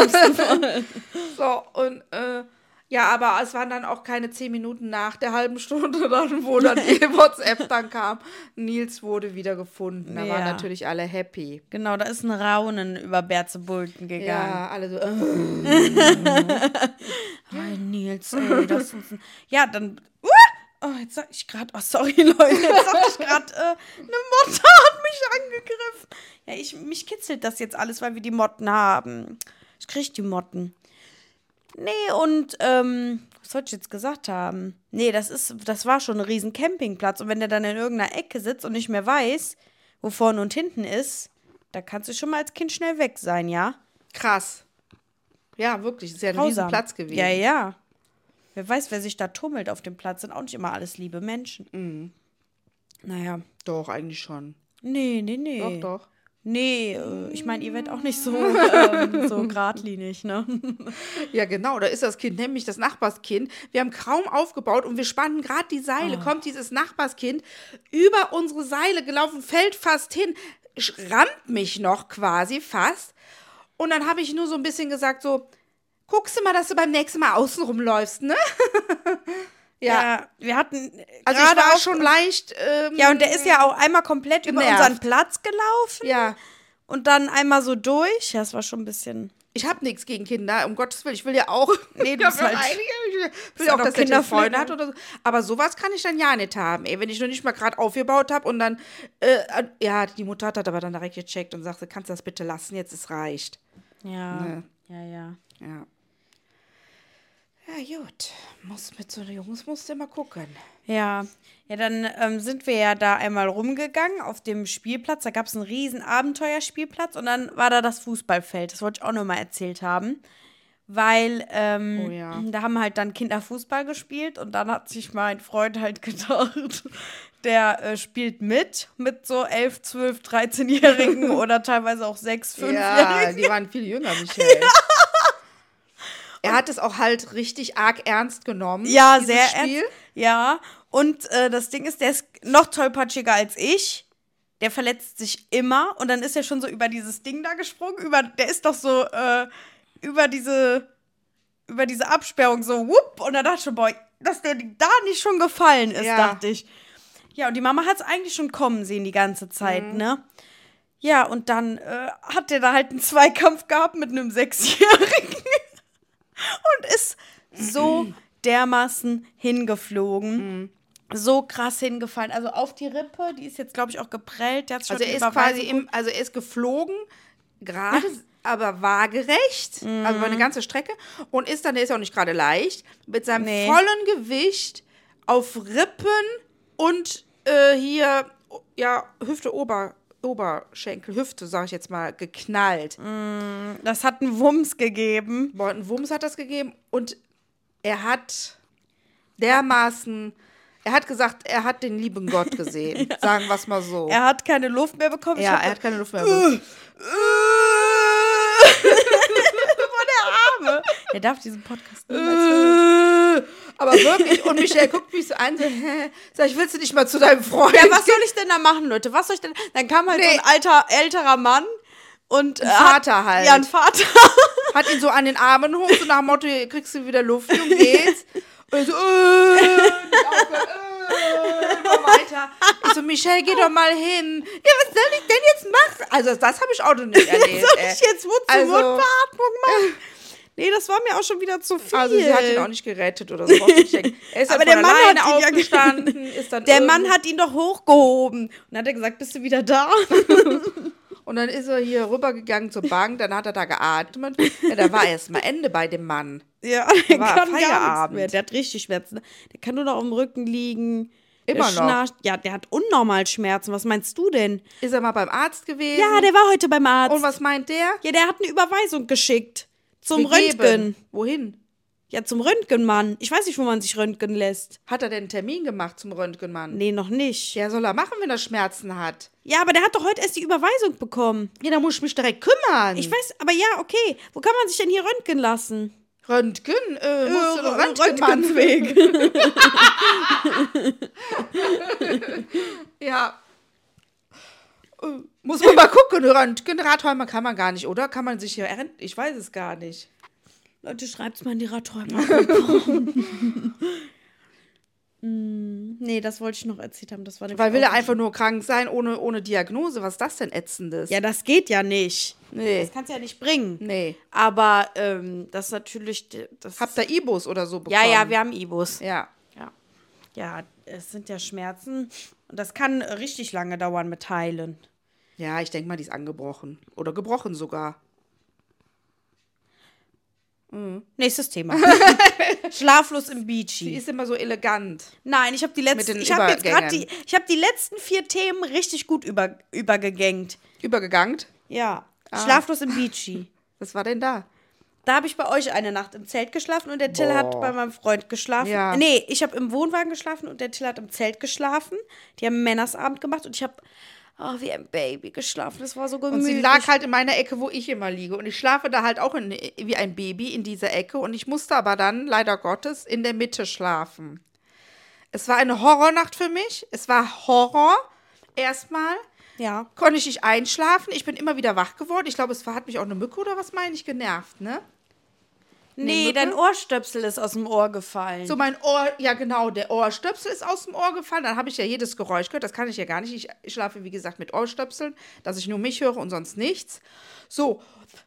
So, und äh, ja, aber es waren dann auch keine zehn Minuten nach der halben Stunde dann, wo dann die WhatsApp dann kam. Nils wurde wieder gefunden. Da Ja. waren natürlich alle happy. Genau, da ist ein Raunen über Berzebulten gegangen. Ja, alle so. Äh. Hey, Nils, ey, das ist ein... Ja, dann... Uh! Oh, jetzt sag ich gerade... Oh, sorry, Leute. Jetzt sag ich gerade, äh, eine Motte hat mich angegriffen. Ja, ich, mich kitzelt das jetzt alles, weil wir die Motten haben. Ich krieg die Motten. Nee, und, ähm... Was sollte ich jetzt gesagt haben? Nee, das ist... Das war schon ein riesen Campingplatz. Und wenn der dann in irgendeiner Ecke sitzt und nicht mehr weiß, wo vorne und hinten ist, da kannst du schon mal als Kind schnell weg sein, ja? Krass. Ja, wirklich. Das ist ja ein riesen Grausam. Platz gewesen. Ja, ja. Wer weiß, wer sich da tummelt auf dem Platz, sind auch nicht immer alles liebe Menschen. Mhm. Naja. Doch, eigentlich schon. Nee, nee, nee. Doch, doch. Nee, äh, ich meine, ihr werdet auch nicht so, ähm, so geradlinig, ne? Ja, genau, da ist das Kind, nämlich das Nachbarskind. Wir haben kaum aufgebaut und wir spannen gerade die Seile. Oh. Kommt dieses Nachbarskind über unsere Seile gelaufen, fällt fast hin, sch- rammt mich noch quasi fast. Und dann habe ich nur so ein bisschen gesagt, so, guckst du mal, dass du beim nächsten Mal außen rumläufst, ne? Ja. Ja, wir hatten Also ich gerade war auch- schon leicht. Ähm, Ja, und der ist ja auch einmal komplett über genervt. unseren Platz gelaufen Ja. und dann einmal so durch. Ja, das war schon ein bisschen... Ich habe nichts gegen Kinder, um Gottes Willen. Ich will ja auch. Nee, du ja, bist halt- eigentlich, ich will bist ja auch, halt dass auch er Kinder Freunde Kinderpfleger. hat oder so. Aber sowas kann ich dann ja nicht haben. Ey, wenn ich noch nicht mal gerade aufgebaut habe und dann, äh, ja, die Mutter hat aber dann direkt gecheckt und sagte, kannst du das bitte lassen, jetzt es reicht. Ja, Ne. ja, ja. Ja. Ja, gut. Muss mit so Jungs musst du immer gucken. Ja, ja, dann ähm, sind wir ja da einmal rumgegangen auf dem Spielplatz. Da gab es einen riesen Abenteuerspielplatz und dann war da das Fußballfeld. Das wollte ich auch noch mal erzählt haben. Weil ähm, Oh ja. da haben halt dann Kinder Fußball gespielt und dann hat sich mein Freund halt gedacht, der äh, spielt mit, mit so elf, zwölf, dreizehnjährigen oder teilweise auch sechs, Ja, fünfjährigen. die waren viel jünger, Michael. Er hat es auch halt richtig arg ernst genommen. Ja, dieses sehr Spiel. ernst. Ja, und äh, das Ding ist, der ist noch tollpatschiger als ich. Der verletzt sich immer und dann ist er schon so über dieses Ding da gesprungen. Über, der ist doch so äh, über diese über diese Absperrung so wupp. Und dann dachte ich schon, boah, dass der da nicht schon gefallen ist, Ja. dachte ich. Ja, und die Mama hat es eigentlich schon kommen sehen die ganze Zeit, Mhm. ne? Ja, und dann äh, hat der da halt einen Zweikampf gehabt mit einem Sechsjährigen. Und ist so dermaßen hingeflogen. So krass hingefallen. Also auf die Rippe, die ist jetzt, glaube ich, auch geprellt. Der hat schon Also er ist Überweisung- quasi im, also er ist geflogen, gerade, aber waagerecht, also über eine ganze Strecke und ist dann, der ist auch nicht gerade leicht, mit seinem Nee. vollen Gewicht auf Rippen und äh, hier, ja, Hüfte, Ober, Oberschenkel, Hüfte, sag ich jetzt mal, geknallt. Das hat einen Wumms gegeben. Boah, einen Wumms hat das gegeben und er hat dermaßen, er hat gesagt, er hat den lieben Gott gesehen, sagen wir es mal so. Er hat keine Luft mehr bekommen. Ich ja, hab- er hat keine Luft mehr bekommen. Boah, der Arme. Er darf diesen Podcast niemals hören. Aber wirklich, und Michael guckt mich so an, so, hä? Sag ich, willst du nicht mal zu deinem Freund? Ja, was soll ich denn da machen, Leute? Was soll ich denn? Dann kam halt so Nee. ein alter, älterer Mann und. Ein äh, Vater hat, halt. Ja, ein Vater. Hat ihn so an den Armen hoch, so nach dem Motto, kriegst du wieder Luft, und geht's. Und so, äh, nicht aufhören, äh, immer weiter. Ich so, Michelle, geh doch mal hin. Ja, was soll ich denn jetzt machen? Also, das habe ich auch noch nicht erlebt. Soll ey. ich jetzt Mund zu Also- Mund Beatmung machen? Nee, das war mir auch schon wieder zu viel. Also, sie hat ihn auch nicht gerettet oder so. Ich denke, er ist Aber dann der von Mann alleine hat ihn ja aufgestanden. Ist dann Der irgendwo- Mann hat ihn doch hochgehoben. Und dann hat er gesagt, bist du wieder da? Und dann ist er hier rübergegangen zur Bank, dann hat er da geatmet. Ja, da war erst mal Ende bei dem Mann. Ja, der war kann gar nichts Feierabend. mehr. Der hat richtig Schmerzen. Der kann nur noch am Rücken liegen. Immer der noch? schnarcht. Ja, der hat unnormal Schmerzen. Was meinst du denn? Ist er mal beim Arzt gewesen? Ja, der war heute beim Arzt. Und was meint der? Ja, der hat eine Überweisung geschickt. Zum Gegeben. Röntgen. Wohin? Ja, zum Röntgenmann. Ich weiß nicht, wo man sich röntgen lässt. Hat er denn einen Termin gemacht zum Röntgenmann? Nee, noch nicht. Ja, soll er machen, wenn er Schmerzen hat. Ja, aber der hat doch heute erst die Überweisung bekommen. Ja, da muss ich mich direkt kümmern. Ich weiß, aber ja, okay. Wo kann man sich denn hier röntgen lassen? Röntgen? Äh, musst du Äh, doch Röntgenmann. Röntgenweg. Ja. Muss man mal gucken. Röntgenradträume kann man gar nicht, oder? Kann man sich hier erinnern? Ich weiß es gar nicht. Leute, schreibt's mal in die Radträume. mm, nee, das wollte ich noch erzählt haben. Das war Weil will er einfach nur krank sein, ohne, ohne Diagnose. Was ist das denn Ätzendes? Ja, das geht ja nicht. Nee. Das kannst du ja nicht bringen. Nee. Aber ähm, das ist natürlich... Das Habt ihr Ibus oder so bekommen? Ja, ja, wir haben Ibus. Ja. Ja. Ja, es sind ja Schmerzen. Und das kann richtig lange dauern mit Heilen. Ja, ich denke mal, die ist angebrochen. Oder gebrochen sogar. Mhm. Nächstes Thema. Schlaflos im Beachy. Sie ist immer so elegant. Nein, ich habe die letzten, ich habe jetzt gerade die, ich habe die letzten vier Themen richtig gut über, übergegängt. Übergegangt? Ja. Ah. Schlaflos im Beachy. Was war denn da? Da habe ich bei euch eine Nacht im Zelt geschlafen und der Till Boah. hat bei meinem Freund geschlafen. Ja. Nee, ich habe im Wohnwagen geschlafen und der Till hat im Zelt geschlafen. Die haben Männersabend gemacht und ich habe oh, wie ein Baby geschlafen. Das war so gemütlich. Und sie lag halt in meiner Ecke, wo ich immer liege. Und ich schlafe da halt auch in, wie ein Baby in dieser Ecke. Und ich musste aber dann, leider Gottes, in der Mitte schlafen. Es war eine Horrornacht für mich. Es war Horror. Erstmal ja. konnte ich nicht einschlafen. Ich bin immer wieder wach geworden. Ich glaube, es hat mich auch eine Mücke oder was meine ich genervt, ne? Nee, nee dein Ohrstöpsel ist aus dem Ohr gefallen. So mein Ohr, ja genau, der Ohrstöpsel ist aus dem Ohr gefallen. Dann habe ich ja jedes Geräusch gehört. Das kann ich ja gar nicht. Ich, ich schlafe, wie gesagt, mit Ohrstöpseln, dass ich nur mich höre und sonst nichts. So,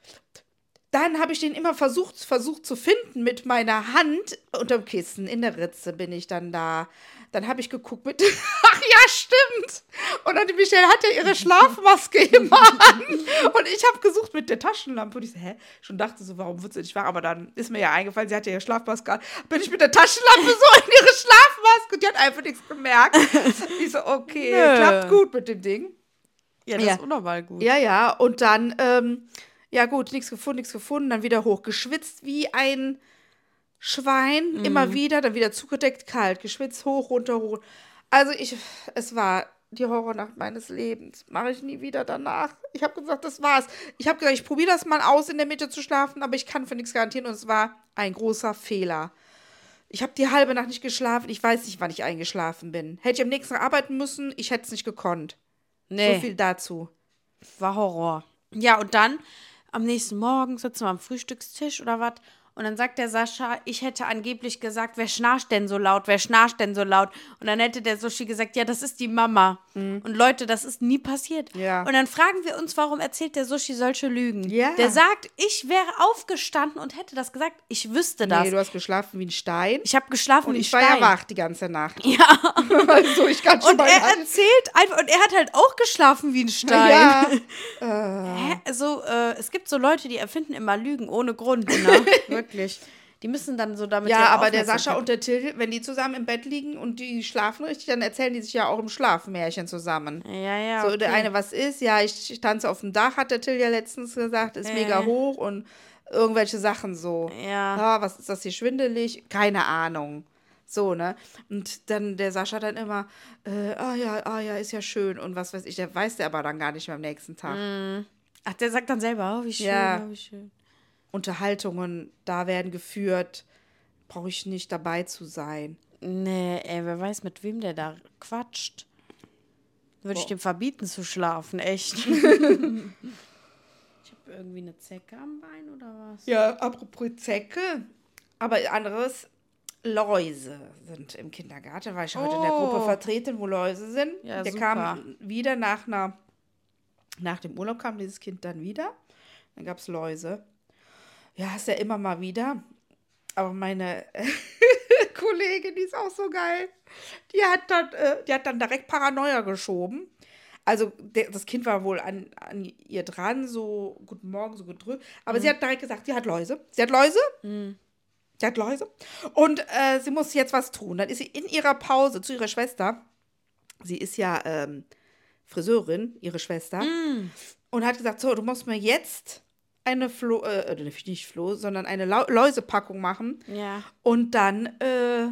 dann habe ich den immer versucht, versucht zu finden mit meiner Hand unterm Kissen. In der Ritze bin ich dann da. Dann habe ich geguckt mit, ach ja, stimmt. Und dann die Michelle hat ja ihre Schlafmaske immer an. Und ich habe gesucht mit der Taschenlampe. Und ich so, hä? Schon dachte so, warum wird sie nicht wach? Aber dann ist mir ja eingefallen, sie hatte ja ihre Schlafmaske an. Bin ich mit der Taschenlampe so in ihre Schlafmaske. Und die hat einfach nichts gemerkt. Ich so, okay, Nö. klappt gut mit dem Ding. Ja, das ja. ist unnormal gut. Ja, ja. Und dann, ähm, ja gut, nichts gefunden, nichts gefunden. Dann wieder hoch. Geschwitzt wie ein Schwein, mm. immer wieder, dann wieder zugedeckt, kalt, geschwitzt, hoch, runter, hoch. Also ich, es war die Horrornacht meines Lebens. Mache ich nie wieder danach. Ich habe gesagt, das war's. Ich habe gesagt, ich probiere das mal aus, in der Mitte zu schlafen, aber ich kann für nichts garantieren und es war ein großer Fehler. Ich habe die halbe Nacht nicht geschlafen. Ich weiß nicht, wann ich eingeschlafen bin. Hätte ich am nächsten Tag arbeiten müssen, ich hätte es nicht gekonnt. Nee. So viel dazu. War Horror. Ja, und dann am nächsten Morgen sitzen wir am Frühstückstisch oder was. Und dann sagt der Sascha, ich hätte angeblich gesagt, wer schnarcht denn so laut, wer schnarcht denn so laut? Und dann hätte der Sushi gesagt, ja, das ist die Mama. Mhm. Und Leute, das ist nie passiert. Ja. Und dann fragen wir uns, warum erzählt der Sushi solche Lügen? Ja. Der sagt, ich wäre aufgestanden und hätte das gesagt, ich wüsste das. Nee, du hast geschlafen wie ein Stein. Ich habe geschlafen und wie ein ich Stein. Ich war ja wach die ganze Nacht. Ja. Also ich kann schon und er erzählt einfach, und er hat halt auch geschlafen wie ein Stein. Ja. Hä? Also, äh, es gibt so Leute, die erfinden immer Lügen ohne Grund, ne? Wirklich. Die müssen dann so damit. Ja, aber der Sascha und der Till, wenn die zusammen im Bett liegen und die schlafen richtig, dann erzählen die sich ja auch im Schlafmärchen zusammen. Ja, ja. So, okay. der eine, was ist? Ja, ich tanze auf dem Dach, hat der Till ja letztens gesagt, ist äh. mega hoch und irgendwelche Sachen so. Ja. ja. Was ist das hier, schwindelig? Keine Ahnung. So, ne? Und dann der Sascha dann immer, äh, ah ja, ah ja, ist ja schön und was weiß ich, der weiß der aber dann gar nicht mehr am nächsten Tag. Mm. Ach, der sagt dann selber, oh, wie schön, ja. oh, wie schön. Unterhaltungen da werden geführt, brauche ich nicht dabei zu sein. Nee, ey, wer weiß, mit wem der da quatscht. Würde ich dem verbieten zu schlafen, echt. Ich habe irgendwie eine Zecke am Bein oder was? Ja, apropos Zecke, aber anderes, Läuse sind im Kindergarten, weil ich oh. heute in der Gruppe vertreten, wo Läuse sind. Ja, der super. kam wieder nach einer, nach dem Urlaub kam dieses Kind dann wieder. Dann gab es Läuse. Ja, ist ja immer mal wieder. Aber meine Kollegin, die ist auch so geil. Die hat dann, äh, die hat dann direkt Paranoia geschoben. Also der, das Kind war wohl an, an ihr dran, so guten Morgen, so gedrückt. Aber mhm. sie hat direkt gesagt, sie hat Läuse. Sie hat Läuse. Mhm. Sie hat Läuse. Und äh, sie muss jetzt was tun. Dann ist sie in ihrer Pause zu ihrer Schwester. Sie ist ja ähm, Friseurin, ihre Schwester. Mhm. Und hat gesagt, so, du musst mir jetzt eine Flo, äh, nicht Flo, sondern eine La- Läusepackung machen. Ja. Und dann, äh,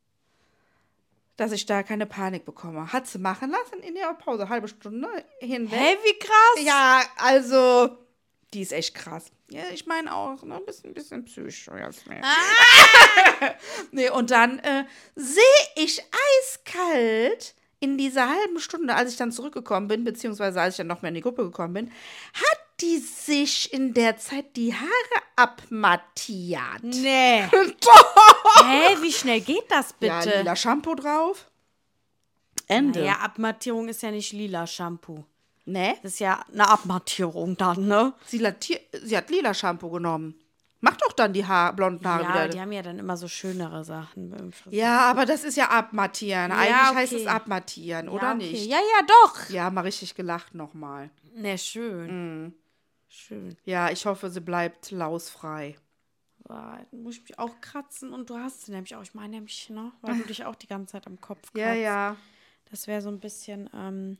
dass ich da keine Panik bekomme. Hat sie machen lassen in ihrer Pause, halbe Stunde hinweg. Hey, wie krass. Ja, also, die ist echt krass. Ja, ich meine auch, ne, ein bisschen, ein bisschen psycho jetzt. Ne. Ah. Nee, und dann äh, sehe ich eiskalt in dieser halben Stunde, als ich dann zurückgekommen bin, beziehungsweise als ich dann noch mehr in die Gruppe gekommen bin, hat die sich in der Zeit die Haare abmattiert. Nee. Doch. Hä, wie schnell geht das Ja, bitte? lila Shampoo drauf. Ende. Ja, Abmattierung ist ja nicht lila Shampoo. Ne? Das ist ja eine Abmattierung dann, ne? Sie, latti- sie hat lila Shampoo genommen. Mach doch dann die Haar, blonden Haare Ja, wieder. die haben ja dann immer so schönere Sachen beim Friseur. Ja, aber das ist ja abmattieren. Ja, Eigentlich okay. heißt es abmattieren, oder ja, okay. nicht? Ja, ja, doch. Ja, mal richtig gelacht nochmal. Ne, schön. Mhm. Schön. Ja, ich hoffe, sie bleibt lausfrei. Boah, dann muss ich mich auch kratzen und du hast sie nämlich auch. Ich meine nämlich, ne? Weil du dich auch die ganze Zeit am Kopf kratzt. Ja, ja. Das wäre so ein bisschen, ähm.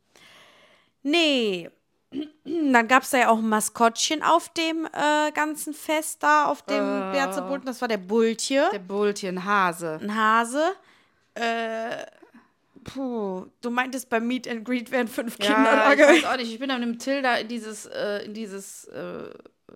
Nee. Dann gab es da ja auch ein Maskottchen auf dem äh, ganzen Fest da, auf dem Äh. Berzebulten. Das war der Bultje. Der Bultchen, Hase. Ein Hase. Äh, puh, du meintest beim Meet and Greet wären fünf Kinder da Ja, ich weiß gewesen. auch nicht. Ich bin dann mit dem Tilda in dieses, äh, in dieses äh, äh,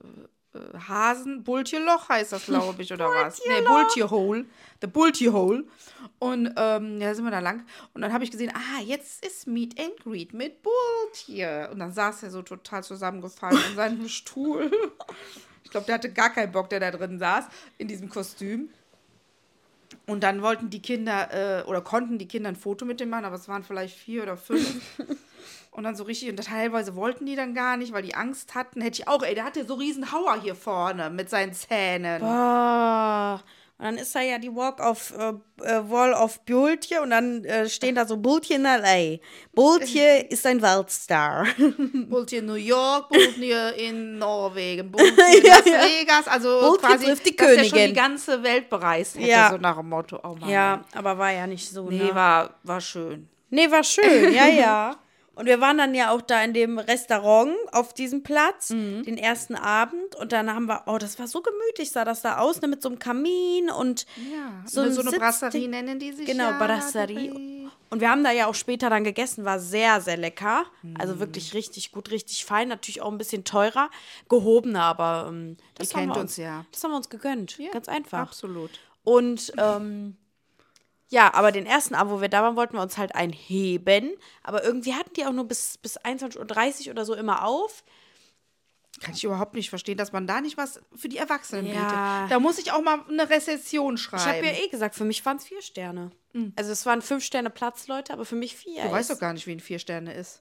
Hasen, Bultje-Loch heißt das, glaube ich, oder was? Nee, Bultje-Hole. The Bultje-Hole. Und ähm, ja, sind wir da lang. Und dann habe ich gesehen, ah, jetzt ist Meet and Greet mit Bultje. Und dann saß er so total zusammengefallen in seinem Stuhl. Ich glaube, der hatte gar keinen Bock, der da drin saß, in diesem Kostüm. Und dann wollten die Kinder, äh, oder konnten die Kinder ein Foto mit dem machen, aber es waren vielleicht vier oder fünf. Und dann so richtig, und teilweise wollten die dann gar nicht, weil die Angst hatten. Hätte ich auch, ey, der hatte so riesen Hauer hier vorne mit seinen Zähnen. Boah. Und dann ist da ja die Walk of, äh, äh, Wall of Bultje und dann äh, stehen da so Bultje in L A. Bultje ist ein Weltstar. Bultje in New York, Bultje in Norwegen, Bultje in Ja, Las ja. Vegas. Also Bultje quasi, trifft die dass der schon Königin. die ganze Welt bereist hätte, Ja. so nach dem Motto. Oh Mann. Ja, aber war ja nicht so, Nee, ne? war, war schön. Nee, war schön, ja, ja. Und wir waren dann ja auch da in dem Restaurant auf diesem Platz, den ersten Abend. Und dann haben wir, oh, das war so gemütlich, sah das da aus, ne, mit so einem Kamin und Ja, so, eine, ein so eine Sitzding- Brasserie nennen die sich. Genau, ja, Brasserie. Und wir haben da ja auch später dann gegessen, war sehr, sehr lecker. Also wirklich richtig gut, richtig fein. Natürlich auch ein bisschen teurer, gehobener, aber ähm, das, Ihr haben kennt wir uns ja. das haben wir uns gegönnt. Ja, Ganz einfach. Absolut. Und ähm, ja, aber den ersten Abend, wo wir da waren, wollten wir uns halt einheben. Aber irgendwie hatten die auch nur bis, bis einundzwanzig Uhr dreißig oder so immer auf. Kann ich überhaupt nicht verstehen, dass man da nicht was für die Erwachsenen Ja. bietet. Da muss ich auch mal eine Rezession schreiben. Ich habe ja eh gesagt, für mich waren es vier Sterne. Also es waren fünf Sterne Platz, Leute, aber für mich vier. Du weißt ist- doch gar nicht, wie ein vier Sterne ist.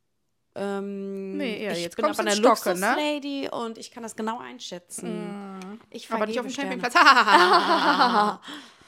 Ähm, Nee, ja, ich jetzt bin kommst aber du eine ins Stocken, ne? Luxuslady und ich kann das genau einschätzen. Ich Aber nicht auf vergebe dem Sterne. Campingplatz.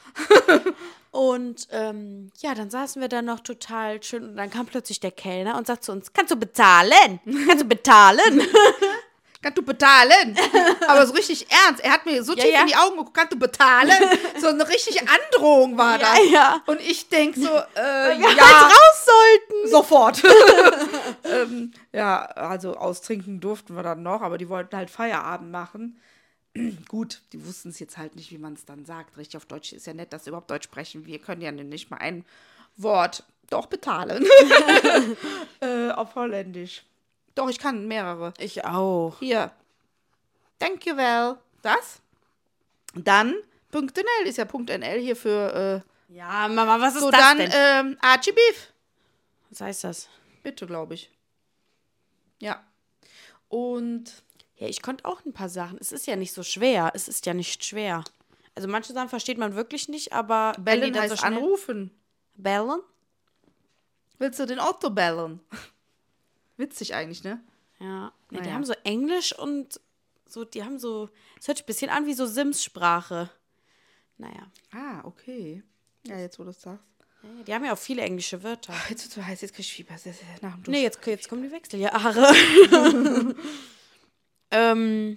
Und ähm, ja, dann saßen wir da noch total schön und dann kam plötzlich der Kellner und sagt zu uns, kannst du bezahlen? Kannst du bezahlen? Kannst du bezahlen? Aber so richtig ernst. Er hat mir so Ja, tief ja. in die Augen geguckt, kannst du bezahlen? So eine richtige Androhung war Ja, das. ja. Und ich denk so, äh, Wir ja, halt raus sollten. sofort. ähm, ja, also austrinken durften wir dann noch, aber die wollten halt Feierabend machen. Gut, die wussten es jetzt halt nicht, wie man es dann sagt. Richtig auf Deutsch ist ja nett, dass sie überhaupt Deutsch sprechen. Wir können ja nicht mal ein Wort doch bezahlen. äh, auf Holländisch. Doch, ich kann mehrere. Ich auch. Hier. Thank you well. Das. Dann .nl ist ja .nl hier für Ja, Mama, was äh, ist so das dann denn? ähm, Archie Beef. Was heißt das? Bitte, glaube ich. Ja. Und Ja, ich konnte auch ein paar Sachen. Es ist ja nicht so schwer. Es ist ja nicht schwer. Also manche Sachen versteht man wirklich nicht, aber wenn die bellen dann heißt so schnell anrufen. bellen? Willst du den Otto bellen? Witzig eigentlich, ne? Ja. Nee, die Naja. haben so Englisch und so, die haben so, es hört sich ein bisschen an wie so Sims-Sprache. Naja. Ah, okay. Ja, jetzt wo du es sagst. Ja, die haben ja auch viele englische Wörter. Ach, jetzt wird so heiß, jetzt krieg ich Fieber. Das ist nach dem Duschen. Nee, jetzt, jetzt kommen die Wechseljahre. ähm,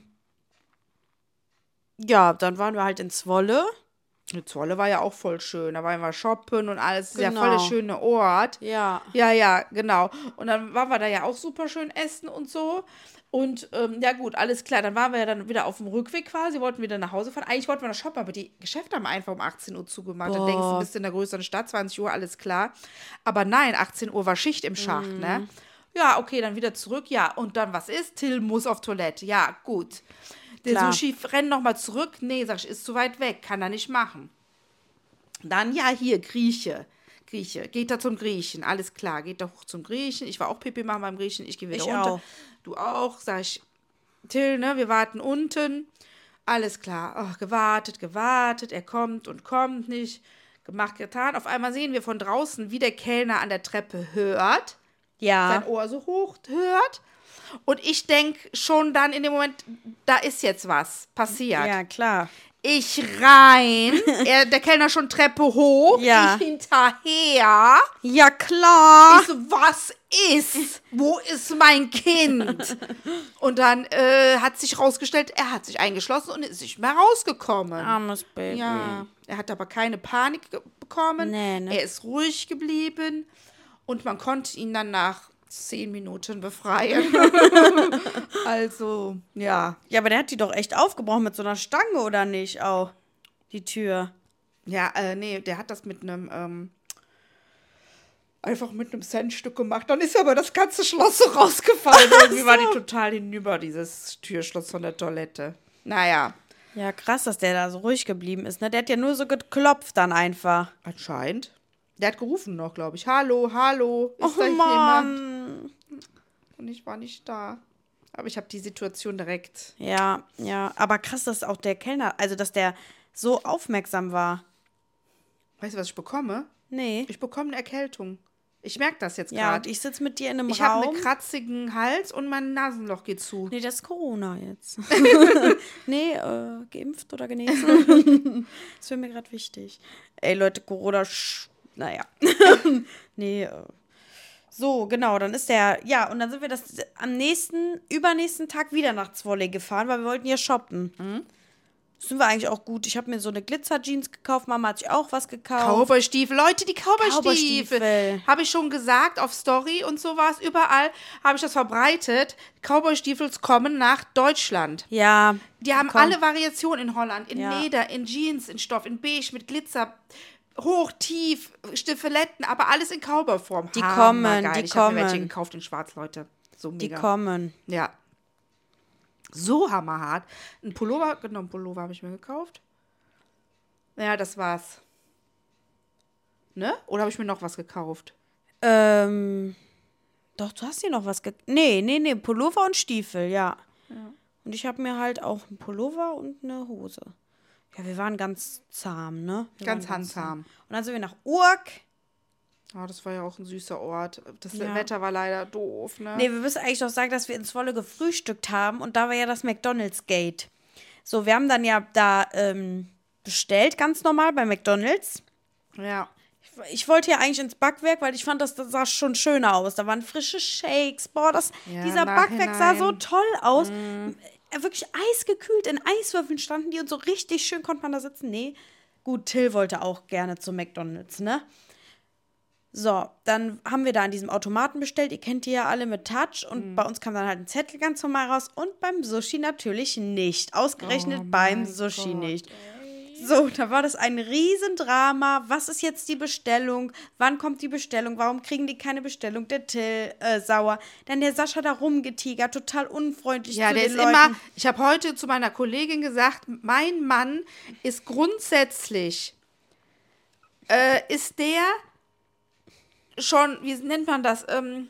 ja, dann waren wir halt in Zwolle. Die Zolle war ja auch voll schön. Da waren wir shoppen und alles. Das ist ja Genau. voll der schöne Ort. Ja. Ja, ja, genau. Und dann waren wir da ja auch super schön essen und so. Und ähm, ja gut, alles klar. Dann waren wir ja dann wieder auf dem Rückweg quasi, wollten wieder nach Hause fahren. Eigentlich wollten wir noch shoppen, aber die Geschäfte haben einfach um achtzehn Uhr zugemacht. Da denkst du, du bist in der größeren Stadt, zwanzig Uhr, alles klar. Aber nein, achtzehn Uhr war Schicht im Schacht, Mhm. ne? Ja, okay, dann wieder zurück. Ja, und dann was ist? Till muss auf Toilette. Ja, gut. Der Klar. Sushi rennt nochmal zurück. Nee, sag ich, ist zu weit weg. Kann er nicht machen. Dann, ja, hier, Grieche. Grieche. Geht er zum Griechen, alles klar. Geht er hoch zum Griechen. Ich war auch Pipi machen beim Griechen. Ich gehe wieder Ich runter. auch. Du auch. Sag ich, Till, ne, wir warten unten. Alles klar. Oh, gewartet, gewartet. Er kommt und kommt nicht. Gemacht, getan. Auf einmal sehen wir von draußen, wie der Kellner an der Treppe hört. Ja. Sein Ohr so hoch hört. Und ich denke schon dann in dem Moment, da ist jetzt was passiert. Ja, klar. Ich rein, er, der Kellner schon Treppe hoch, Ja. ich hinterher. Ja, klar. Ich so, was ist? Wo ist mein Kind? Und dann äh, hat sich rausgestellt, er hat sich eingeschlossen und ist nicht mehr rausgekommen. Armes Baby. Ja, er hat aber keine Panik ge- bekommen. Nee, ne? Er ist ruhig geblieben und man konnte ihn dann nach zehn Minuten befreien. Also, ja. Ja, aber der hat die doch echt aufgebrochen mit so einer Stange, oder nicht? Auch die Tür. Ja, äh, nee, der hat das mit einem, ähm, einfach mit einem Centstück gemacht. Dann ist aber das ganze Schloss so rausgefallen. Irgendwie war die total hinüber, dieses Türschloss von der Toilette. Naja, Ja, krass, dass der da so ruhig geblieben ist, ne? Der hat ja nur so geklopft dann einfach. anscheinend. Der hat gerufen noch, glaube ich. Hallo, hallo, ist Oh da jemand? Mann. Und ich war nicht da. Aber ich habe die Situation direkt. Ja, ja, aber krass, dass auch der Kellner, also dass der so aufmerksam war. Weißt du, was ich bekomme? Nee. Ich bekomme eine Erkältung. Ich merke das jetzt Ja, und gerade. ich sitze mit dir in einem Ich habe Raum. einen kratzigen Hals und mein Nasenloch geht zu. Nee, das ist Corona jetzt. nee, äh, geimpft oder genesen. Das wäre mir gerade wichtig. Ey, Leute, Corona, sch naja. nee, äh. So, genau, dann ist der, ja, und dann sind wir das am nächsten, übernächsten Tag wieder nach Zwolle gefahren, weil wir wollten ja shoppen. Mhm. Das sind wir eigentlich auch gut. Ich habe mir so eine Glitzer-Jeans gekauft, Mama hat sich auch was gekauft. Cowboy-Stiefel, Leute, die Cowboy-Stiefel. Cowboy-Stiefel. Habe ich schon gesagt, auf Story und sowas, überall habe ich das verbreitet. Cowboy-Stiefel kommen nach Deutschland. Ja. Die haben komm. alle Variationen in Holland, in Ja. Leder, in Jeans, in Stoff, in Beige, mit Glitzer, hoch, tief, Stiefeletten, aber alles in Cowboy-Form. Die Hammergeil. kommen, die Ich habe mir welche kommen. gekauft in schwarz, Leute. So Die mega. kommen. Ja. So hammerhart. Ein Pullover, genau, ein Pullover habe ich mir gekauft. Ja, das war's. Ne? Oder habe ich mir noch was gekauft? Ähm, doch, du hast dir noch was ge... Nee, nee, nee, Pullover und Stiefel, ja. Und ich habe mir halt auch einen Pullover und eine Hose. Ja, wir waren ganz zahm, ne? Wir Ganz waren handzahm. Und dann sind wir nach Urk. Oh, das war ja auch ein süßer Ort. Das Ja. Wetter war leider doof, ne? Nee, wir müssen eigentlich noch sagen, dass wir in Zwolle gefrühstückt haben und da war ja das McDonald's Gate. So, wir haben dann ja da ähm, bestellt, ganz normal bei McDonald's. Ja. Ich, ich wollte ja eigentlich ins Backwerk, weil ich fand, das, das sah schon schöner aus. Da waren frische Shakes. Boah, das, Ja, dieser im Backwerk sah so Nachhinein. toll aus. Äh, Wirklich eisgekühlt, in Eiswürfeln standen die und so richtig schön konnte man da sitzen. Nee, gut, Till wollte auch gerne zu McDonald's, ne? So, dann haben wir da an diesem Automaten bestellt. Ihr kennt die ja alle mit Touch. Und Mhm. bei uns kam dann halt ein Zettel ganz normal raus. Und beim Sushi natürlich nicht. Ausgerechnet Oh beim mein Sushi Gott, nicht. So, da war das ein Riesendrama. Was ist jetzt die Bestellung? Wann kommt die Bestellung? Warum kriegen die keine Bestellung? Der Till äh, sauer. Dann der Sascha da rumgetigert, total unfreundlich Ja, zu der den ist Leuten. immer, ich habe heute zu meiner Kollegin gesagt, mein Mann ist grundsätzlich, äh, ist der schon, wie nennt man das, ähm,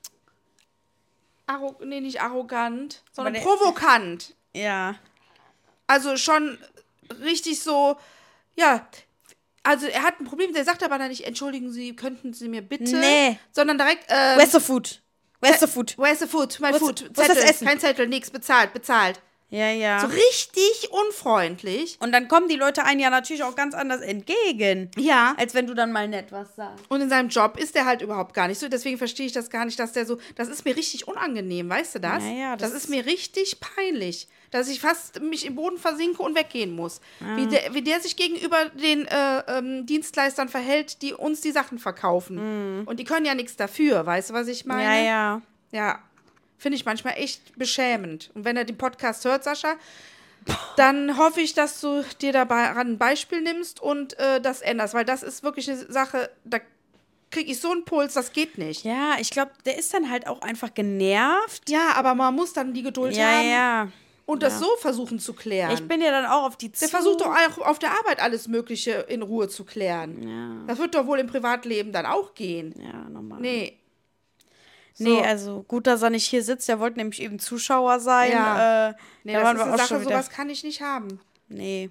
arro nee, nicht arrogant, sondern der- provokant. Ja. Also schon richtig so, ja, also er hat ein Problem, der sagt aber dann nicht, entschuldigen Sie, könnten Sie mir bitte, Nee. sondern direkt, ähm, Where's the food? Where's the food? Where's the food? Mein Wo ist- Food. wo ist das Zettel, Essen? kein Zettel, nix, bezahlt, bezahlt. Ja, ja. So richtig unfreundlich. Und dann kommen die Leute einen ja natürlich auch ganz anders entgegen. Ja. Als wenn du dann mal nett was sagst. Und in seinem Job ist der halt überhaupt gar nicht so. Deswegen verstehe ich das gar nicht, dass der so. Das ist mir richtig unangenehm, weißt du das? Ja, ja, das, das ist mir richtig peinlich, dass ich fast mich im Boden versinke und weggehen muss. Wie, der, wie der sich gegenüber den äh, ähm, Dienstleistern verhält, die uns die Sachen verkaufen. Und die können ja nichts dafür, weißt du, was ich meine? Ja, ja. Ja. Finde ich manchmal echt beschämend. Und wenn er den Podcast hört, Sascha, dann hoffe ich, dass du dir dabei ein Beispiel nimmst und äh, das änderst. Weil das ist wirklich eine Sache, da kriege ich so einen Puls, das geht nicht. Ja, Ja, ich glaube, der ist dann halt auch einfach genervt. aber man muss dann die Geduld Ja, haben. ja. und das so versuchen zu klären. Ich bin ja dann auch auf die zu. Der versucht doch auch auf der Arbeit alles Mögliche in Ruhe zu klären. Ja. Das wird doch wohl im Privatleben dann auch gehen. Ja, normal. Nee. So. Nee, also gut, dass er nicht hier sitzt. Der wollte nämlich eben Zuschauer sein. Ja. Äh, Nee, da das waren ist wir eine auch Sache, schon wieder. sowas kann ich nicht haben. Nee,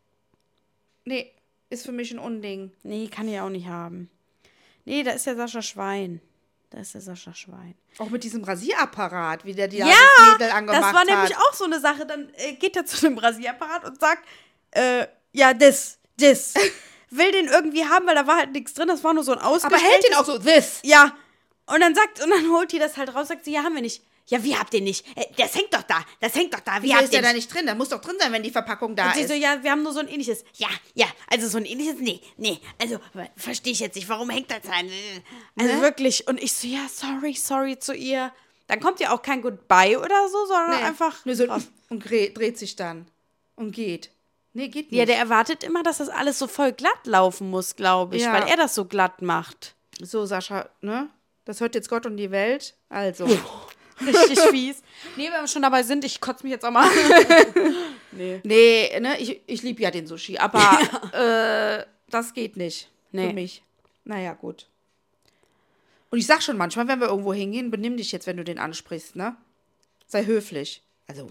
Nee, ist für mich ein Unding. nee, kann ich auch nicht haben. Nee, da ist der Sascha Schwein. Da ist der Sascha Schwein. Auch mit diesem Rasierapparat, wie der die Ja, das Mädel angemacht das war hat. nämlich auch so eine Sache. Dann äh, geht er zu dem Rasierapparat und sagt, äh, ja, das, das. Will den irgendwie haben, weil da war halt nichts drin. Das war nur so ein Aber ausgestelltes. hält den auch so, this. Ja. Und dann sagt, und dann holt die das halt raus, sagt sie, ja, haben wir nicht. Ja, wie habt ihr nicht? Äh, Das hängt doch da, das hängt doch da. Wie Wieso habt ist der ihr da nicht? nicht drin? Da muss doch drin sein, wenn die Verpackung da Und sie ist. so, ja, wir haben nur so ein ähnliches. Ja, ja, also so ein ähnliches, nee, nee, also verstehe ich jetzt nicht, warum hängt das an? Also Ne? wirklich, und ich so, ja, sorry, sorry zu ihr. Dann kommt ja auch kein Goodbye oder so, sondern Nee, einfach nur so, raus. und gre- dreht sich dann und geht. Nee, geht nicht. Ja, der erwartet immer, dass das alles so voll glatt laufen muss, glaube ich, Ja. weil er das so glatt macht. So, Sascha, ne? Das hört jetzt Gott und die Welt. Also. Richtig fies. Nee, wenn wir schon dabei sind, ich kotze mich jetzt auch mal. nee. Nee, ne? Ich, ich liebe ja den Sushi, aber äh, das geht nicht. Nee. Für mich. Naja, gut. Und ich sag schon manchmal, wenn wir irgendwo hingehen, benimm dich jetzt, wenn du den ansprichst, ne? Sei höflich. Also.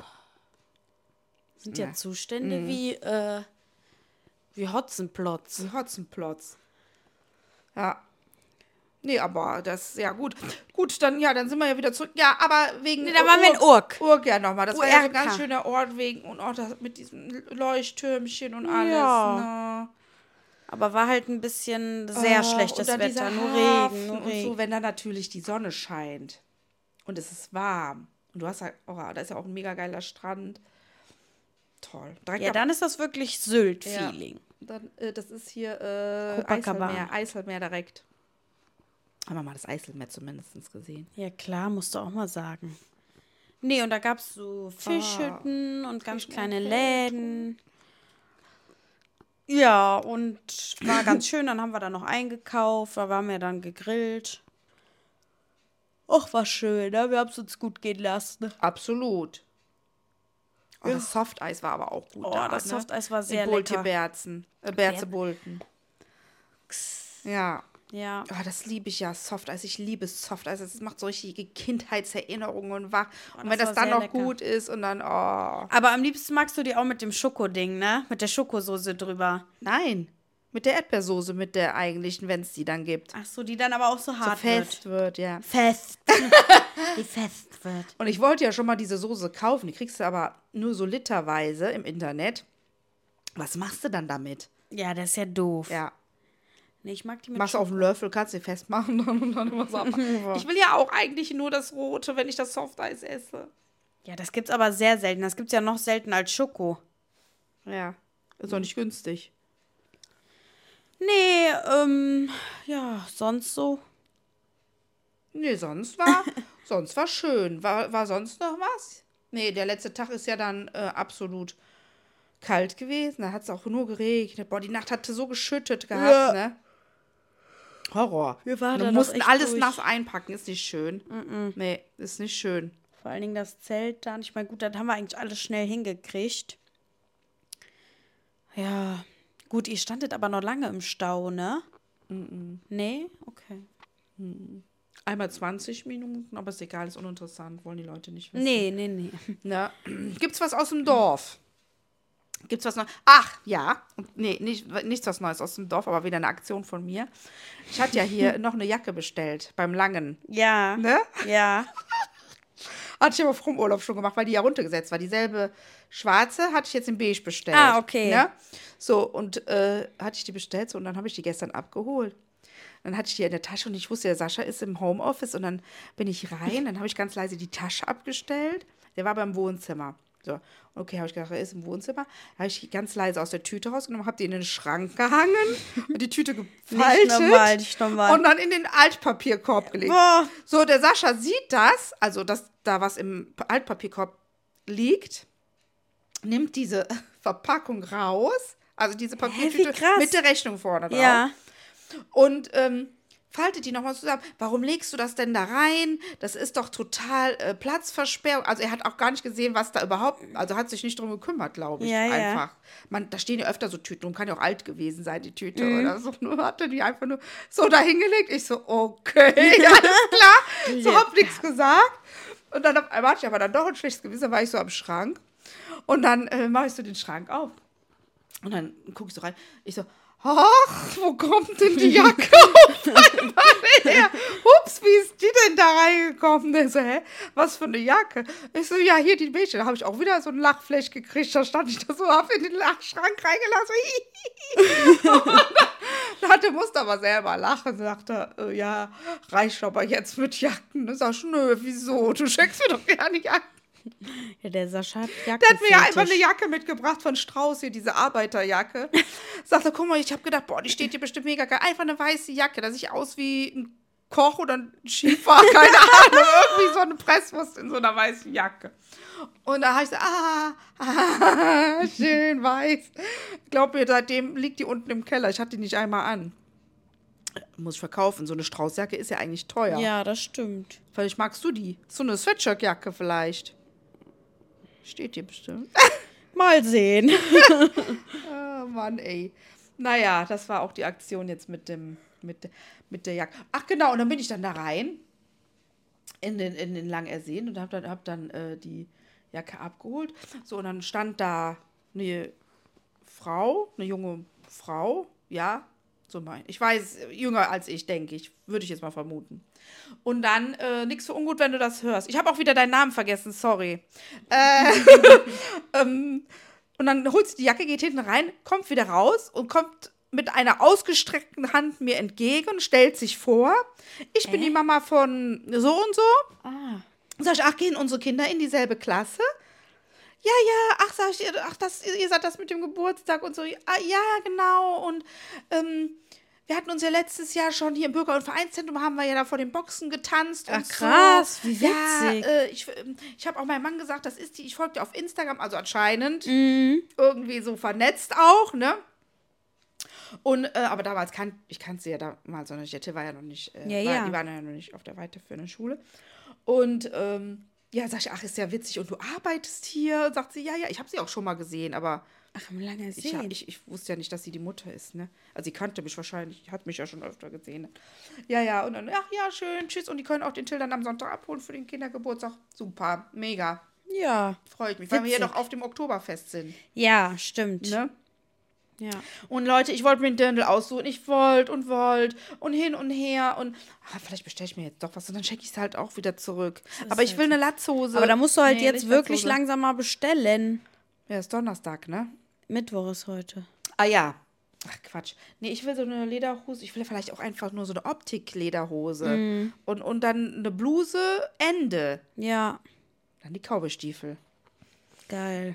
Sind ja Zustände wie, äh, wie Hotzenplotz. So Hotzenplotz. Ja. Nee, aber das, ja gut. Gut, dann, ja, dann sind wir ja wieder zurück. Ja, aber wegen. Nee, da waren wir in Urk. Urk ja nochmal. Das war ja so ein U R K. ganz schöner Ort wegen und auch das mit diesem Leuchttürmchen und alles. Ja. Ne? Aber war halt ein bisschen sehr Oh, schlechtes und dann Wetter. dieser Nur Hafen Regen, nur und Regen. so, wenn dann natürlich die Sonne scheint und es ist warm und du hast halt, oh, da ist ja auch ein mega geiler Strand. Toll. Direkt Ja, am- dann ist das wirklich Sylt-Feeling. Dann, äh, das ist hier äh, Copacabana. Eiselmeer, Eiselmeer direkt. Haben wir mal das Eiselmeer zumindest gesehen. Ja. klar, musst du auch mal sagen. Nee, und da gab es so Fischhütten und ganz kleine Läden. Ja, und war ganz schön. Dann haben wir da noch eingekauft. Da waren wir dann gegrillt. Och, war schön, ne? Wir haben es uns gut gehen lassen. Absolut. Oh, das Softeis war aber auch gut Oh, da. das ne? Softeis war sehr In Bultje lecker. Berzen. Äh, Berzebulten. Ja. Ja. Oh, das liebe ich ja, Softeis. Ich liebe Softeis. Das macht so richtige Kindheitserinnerungen wach. und wenn das das war dann sehr noch lecker. gut ist und dann, oh. Aber am liebsten magst du die auch mit dem Schokoding, ne? Mit der Schokosoße drüber. Nein, mit der Erdbeersoße, mit der eigentlichen, wenn es die dann gibt. Ach so, die dann aber auch so So hart fest wird. wird, ja. Fest. Die fest wird. Und ich wollte ja schon mal diese Soße kaufen. Die kriegst du aber nur so literweise im Internet. Was machst du dann damit? Ja, das ist ja doof. Ja. Nee, ich mag die mit Machst du auf den Löffel, kannst du festmachen und dann was abmachen. Ich will ja auch eigentlich nur das Rote, wenn ich das Softeis esse. Ja, das gibt's aber sehr selten. Das gibt's ja noch selten als Schoko. Ja, ist doch nicht günstig. Nee, ähm, ja, sonst so. Nee, sonst war, sonst war schön. War, war sonst noch was? Nee, der letzte Tag ist ja dann äh, absolut kalt gewesen. Da hat es auch nur geregnet. Boah, die Nacht hatte so geschüttet gehabt, Ja. ne? Horror. Wir waren Wir da noch mussten echt alles durch. nass einpacken. Ist nicht schön. Nee, ist nicht schön. Vor allen Dingen das Zelt da. Ich meine, gut, das haben wir eigentlich alles schnell hingekriegt. Ja, gut, ihr standet aber noch lange im Stau, ne? Nee? Okay. Einmal zwanzig Minuten, aber ist egal, ist uninteressant. Wollen die Leute nicht wissen. Nee, nee, nee. Na, gibt's was aus dem Dorf? Gibt's was Neues? Ach, ja. Nee, nicht, nichts was Neues aus dem Dorf, aber wieder eine Aktion von mir. Ich hatte ja hier noch eine Jacke bestellt beim Langen. Ja. Ne? Ja. Hatte ich aber vor dem Urlaub schon gemacht, weil die ja runtergesetzt war. Dieselbe schwarze hatte ich jetzt in beige bestellt. Ah, okay. Ne? So, und äh, hatte ich die bestellt so, und dann habe ich die gestern abgeholt. Dann hatte ich die in der Tasche und ich wusste, der Sascha ist im Homeoffice und dann bin ich rein, dann habe ich ganz leise die Tasche abgestellt. Der war beim Wohnzimmer. So, okay, habe ich gedacht, er ist im Wohnzimmer. Da habe ich die ganz leise aus der Tüte rausgenommen, habe die in den Schrank gehangen und die Tüte gefaltet. Nicht normal, nicht normal. Und dann in den Altpapierkorb gelegt. Boah. So, der Sascha sieht das, also dass da was im Altpapierkorb liegt, nimmt diese Verpackung raus, also diese Papiertüte wie krass. mit der Rechnung vorne drauf. Ja. Und ähm, faltet die nochmal zusammen. Warum legst du das denn da rein? Das ist doch total äh, Platzversperrung. Also er hat auch gar nicht gesehen, was da überhaupt, also hat sich nicht drum gekümmert, glaube ich, Ja, ja. einfach. Man, da stehen ja öfter so Tüten rum, kann ja auch alt gewesen sein, die Tüte oder so. Nur hatte die einfach nur so dahingelegt. Ich so, okay, alles klar. So, hab nichts gesagt. Und dann auf einmal hatte ich aber dann doch ein schlechtes Gewissen, dann war ich so am Schrank. Und dann äh, mache ich so den Schrank auf. Und dann gucke ich so rein. Ich so, ach, wo kommt denn die Jacke auf einmal her? Ups, wie ist die denn da reingekommen? Der so, hä, was für eine Jacke? Ich so, ja, hier die Mädchen. Da habe ich auch wieder so ein Lachfleisch gekriegt. Da stand ich da so, hab in den Lachschrank reingelassen. Da hatte, musste aber selber lachen. Sagte, äh, ja, reicht aber jetzt mit Jacken. Da sag ich, nö, wieso? Du schenkst mir doch gerne Jacken. Ja, der Sascha hat Jacke. Der hat mir ja einfach eine Jacke mitgebracht von Strauß, hier diese Arbeiterjacke. Sagte, guck mal, ich habe gedacht, boah, die steht hier bestimmt mega geil. Einfach eine weiße Jacke, da sieht aus wie ein Koch oder ein Skifahrer, keine Ahnung. Irgendwie so eine Presswurst in so einer weißen Jacke. Und da habe ich so, ah, ah, schön weiß. Glaub mir, seitdem liegt die unten im Keller. Ich hatte die nicht einmal an. Muss ich verkaufen. So eine Straußjacke ist ja eigentlich teuer. Ja, das stimmt. Vielleicht magst du die. So eine Sweatshirtjacke vielleicht. Steht hier bestimmt. Mal sehen. Oh Mann, ey. Naja, das war auch die Aktion jetzt mit dem, mit, de, mit der Jacke. Ach genau, und dann bin ich dann da rein in den, in den Langerseen und hab dann, hab dann äh, die Jacke abgeholt. So, und dann stand da eine Frau, eine junge Frau, ja, so mein. Ich weiß, jünger als ich, denke ich. Würde ich jetzt mal vermuten. Und dann, äh, nix so ungut, wenn du das hörst. Ich habe auch wieder deinen Namen vergessen, sorry. Äh, ähm, und dann holt sie die Jacke, geht hinten rein, kommt wieder raus und kommt mit einer ausgestreckten Hand mir entgegen, stellt sich vor. Ich äh? bin die Mama von so und so. Ah. Sag ich, ach, gehen unsere Kinder in dieselbe Klasse? Ja, ja, ach, sag ich, ach, das, ihr seid das mit dem Geburtstag und so. Ah, ja, genau. Und ähm, wir hatten uns ja letztes Jahr schon hier im Bürger- und Vereinszentrum, haben wir ja da vor den Boxen getanzt. Ach, und krass, so. wie witzig. Ja, äh, ich ich habe auch meinem Mann gesagt, das ist die, ich folge dir auf Instagram, also anscheinend Mhm. irgendwie so vernetzt auch, ne? Und, äh, aber damals, kan ich kannte sie ja damals noch nicht, Jette war ja noch nicht, äh, Ja, war, ja. die waren ja noch nicht auf der weiterführenden Schule. Und, ähm, ja, sag ich, ach, ist ja witzig. Und du arbeitest hier? Sagt sie, ja, ja, ich habe sie auch schon mal gesehen, aber Ach, im langen ich, ja, Sehen. ich, ich wusste ja nicht, dass sie die Mutter ist, ne? Also sie kannte mich wahrscheinlich, hat mich ja schon öfter gesehen. Ja, ja, und dann, ach ja, schön, tschüss. Und die können auch den Till dann am Sonntag abholen für den Kindergeburtstag. Super, mega. Ja. Freue ich mich, weil wir hier Witzig. noch auf dem Oktoberfest sind, Ja, stimmt. ne? Ja. Und Leute, ich wollte mir einen Dirndl aussuchen. Ich wollte und wollte und hin und her. Und ah, vielleicht bestelle ich mir jetzt doch was und dann schicke ich es halt auch wieder zurück. Aber ich will eine Latzhose. Aber da musst du halt Nee, jetzt nicht wirklich Latzhose. langsam mal bestellen. Ja, ist Donnerstag, ne? Mittwoch ist heute. Ah ja. Ach Quatsch. Nee, ich will so eine Lederhose. Ich will vielleicht auch einfach nur so eine Optik-Lederhose. Mhm. Und, und dann eine Bluse, Ende. Ja, Dann die Cowboystiefel. geil.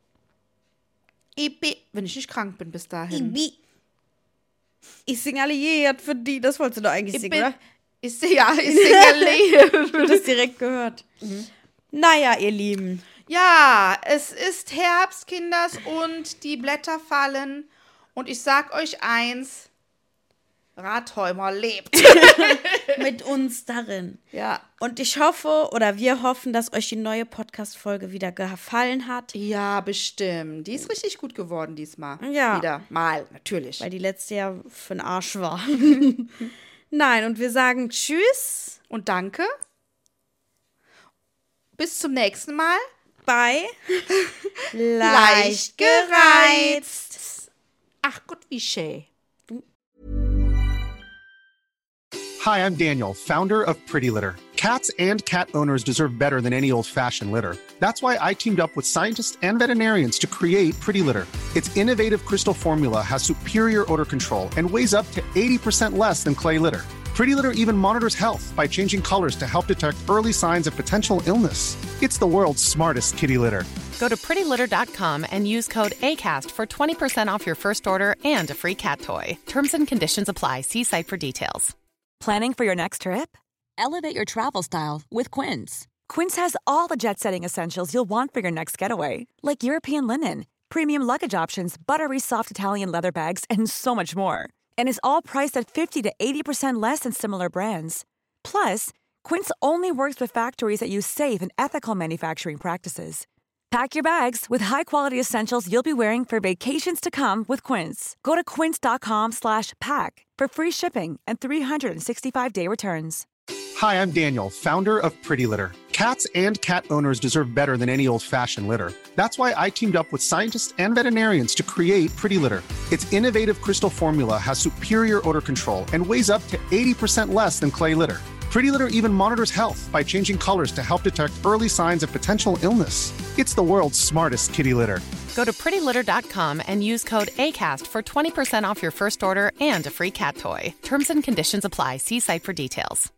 Ibi. Wenn ich nicht krank bin bis dahin. Ibi. Ich singe alliiert für die. Das wolltest du doch eigentlich Ich singen, bin, oder? ich sehe ja, ich sehe ja Ich hab das direkt gehört. Naja, ihr Lieben. Ja, es ist Herbst, Kinders, und die Blätter fallen. Und ich sag euch eins, Rathäumer lebt. Mit uns darin. Ja. Und ich hoffe, oder wir hoffen, dass euch die neue Podcast-Folge wieder gefallen hat. Ja, bestimmt. Die ist richtig gut geworden diesmal. Ja. Wieder mal, natürlich. Weil die letzte ja für den Arsch war. Nein, und wir sagen Tschüss Und danke. Bis zum nächsten Mal. bei Leicht gereizt. Ach Gott, wie schön. Hi, I'm Daniel, founder of Pretty Litter. Cats and cat owners deserve better than any old-fashioned litter. That's why I teamed up with scientists and veterinarians to create Pretty Litter. Its innovative crystal formula has superior odor control and weighs up to eighty percent less than clay litter. Pretty Litter even monitors health by changing colors to help detect early signs of potential illness. It's the world's smartest kitty litter. Go to pretty litter dot com and use code ACAST for twenty percent off your first order and a free cat toy. Terms and conditions apply. See site for details. Planning for your next trip? Elevate your travel style with Quince. Quince has all the jet-setting essentials you'll want for your next getaway, like European linen, premium luggage options, buttery soft Italian leather bags, and so much more. And is all priced at fifty to eighty percent less than similar brands. Plus, Quince only works with factories that use safe and ethical manufacturing practices. Pack your bags with high-quality essentials you'll be wearing for vacations to come with Quince. Go to quince.com slash pack for free shipping and three sixty-five day returns. Hi, I'm Daniel, founder of Pretty Litter. Cats and cat owners deserve better than any old-fashioned litter. That's why I teamed up with scientists and veterinarians to create Pretty Litter. Its innovative crystal formula has superior odor control and weighs up to eighty percent less than clay litter. Pretty Litter even monitors health by changing colors to help detect early signs of potential illness. It's the world's smartest kitty litter. Go to pretty litter dot com and use code ACAST for twenty percent off your first order and a free cat toy. Terms and conditions apply. See site for details.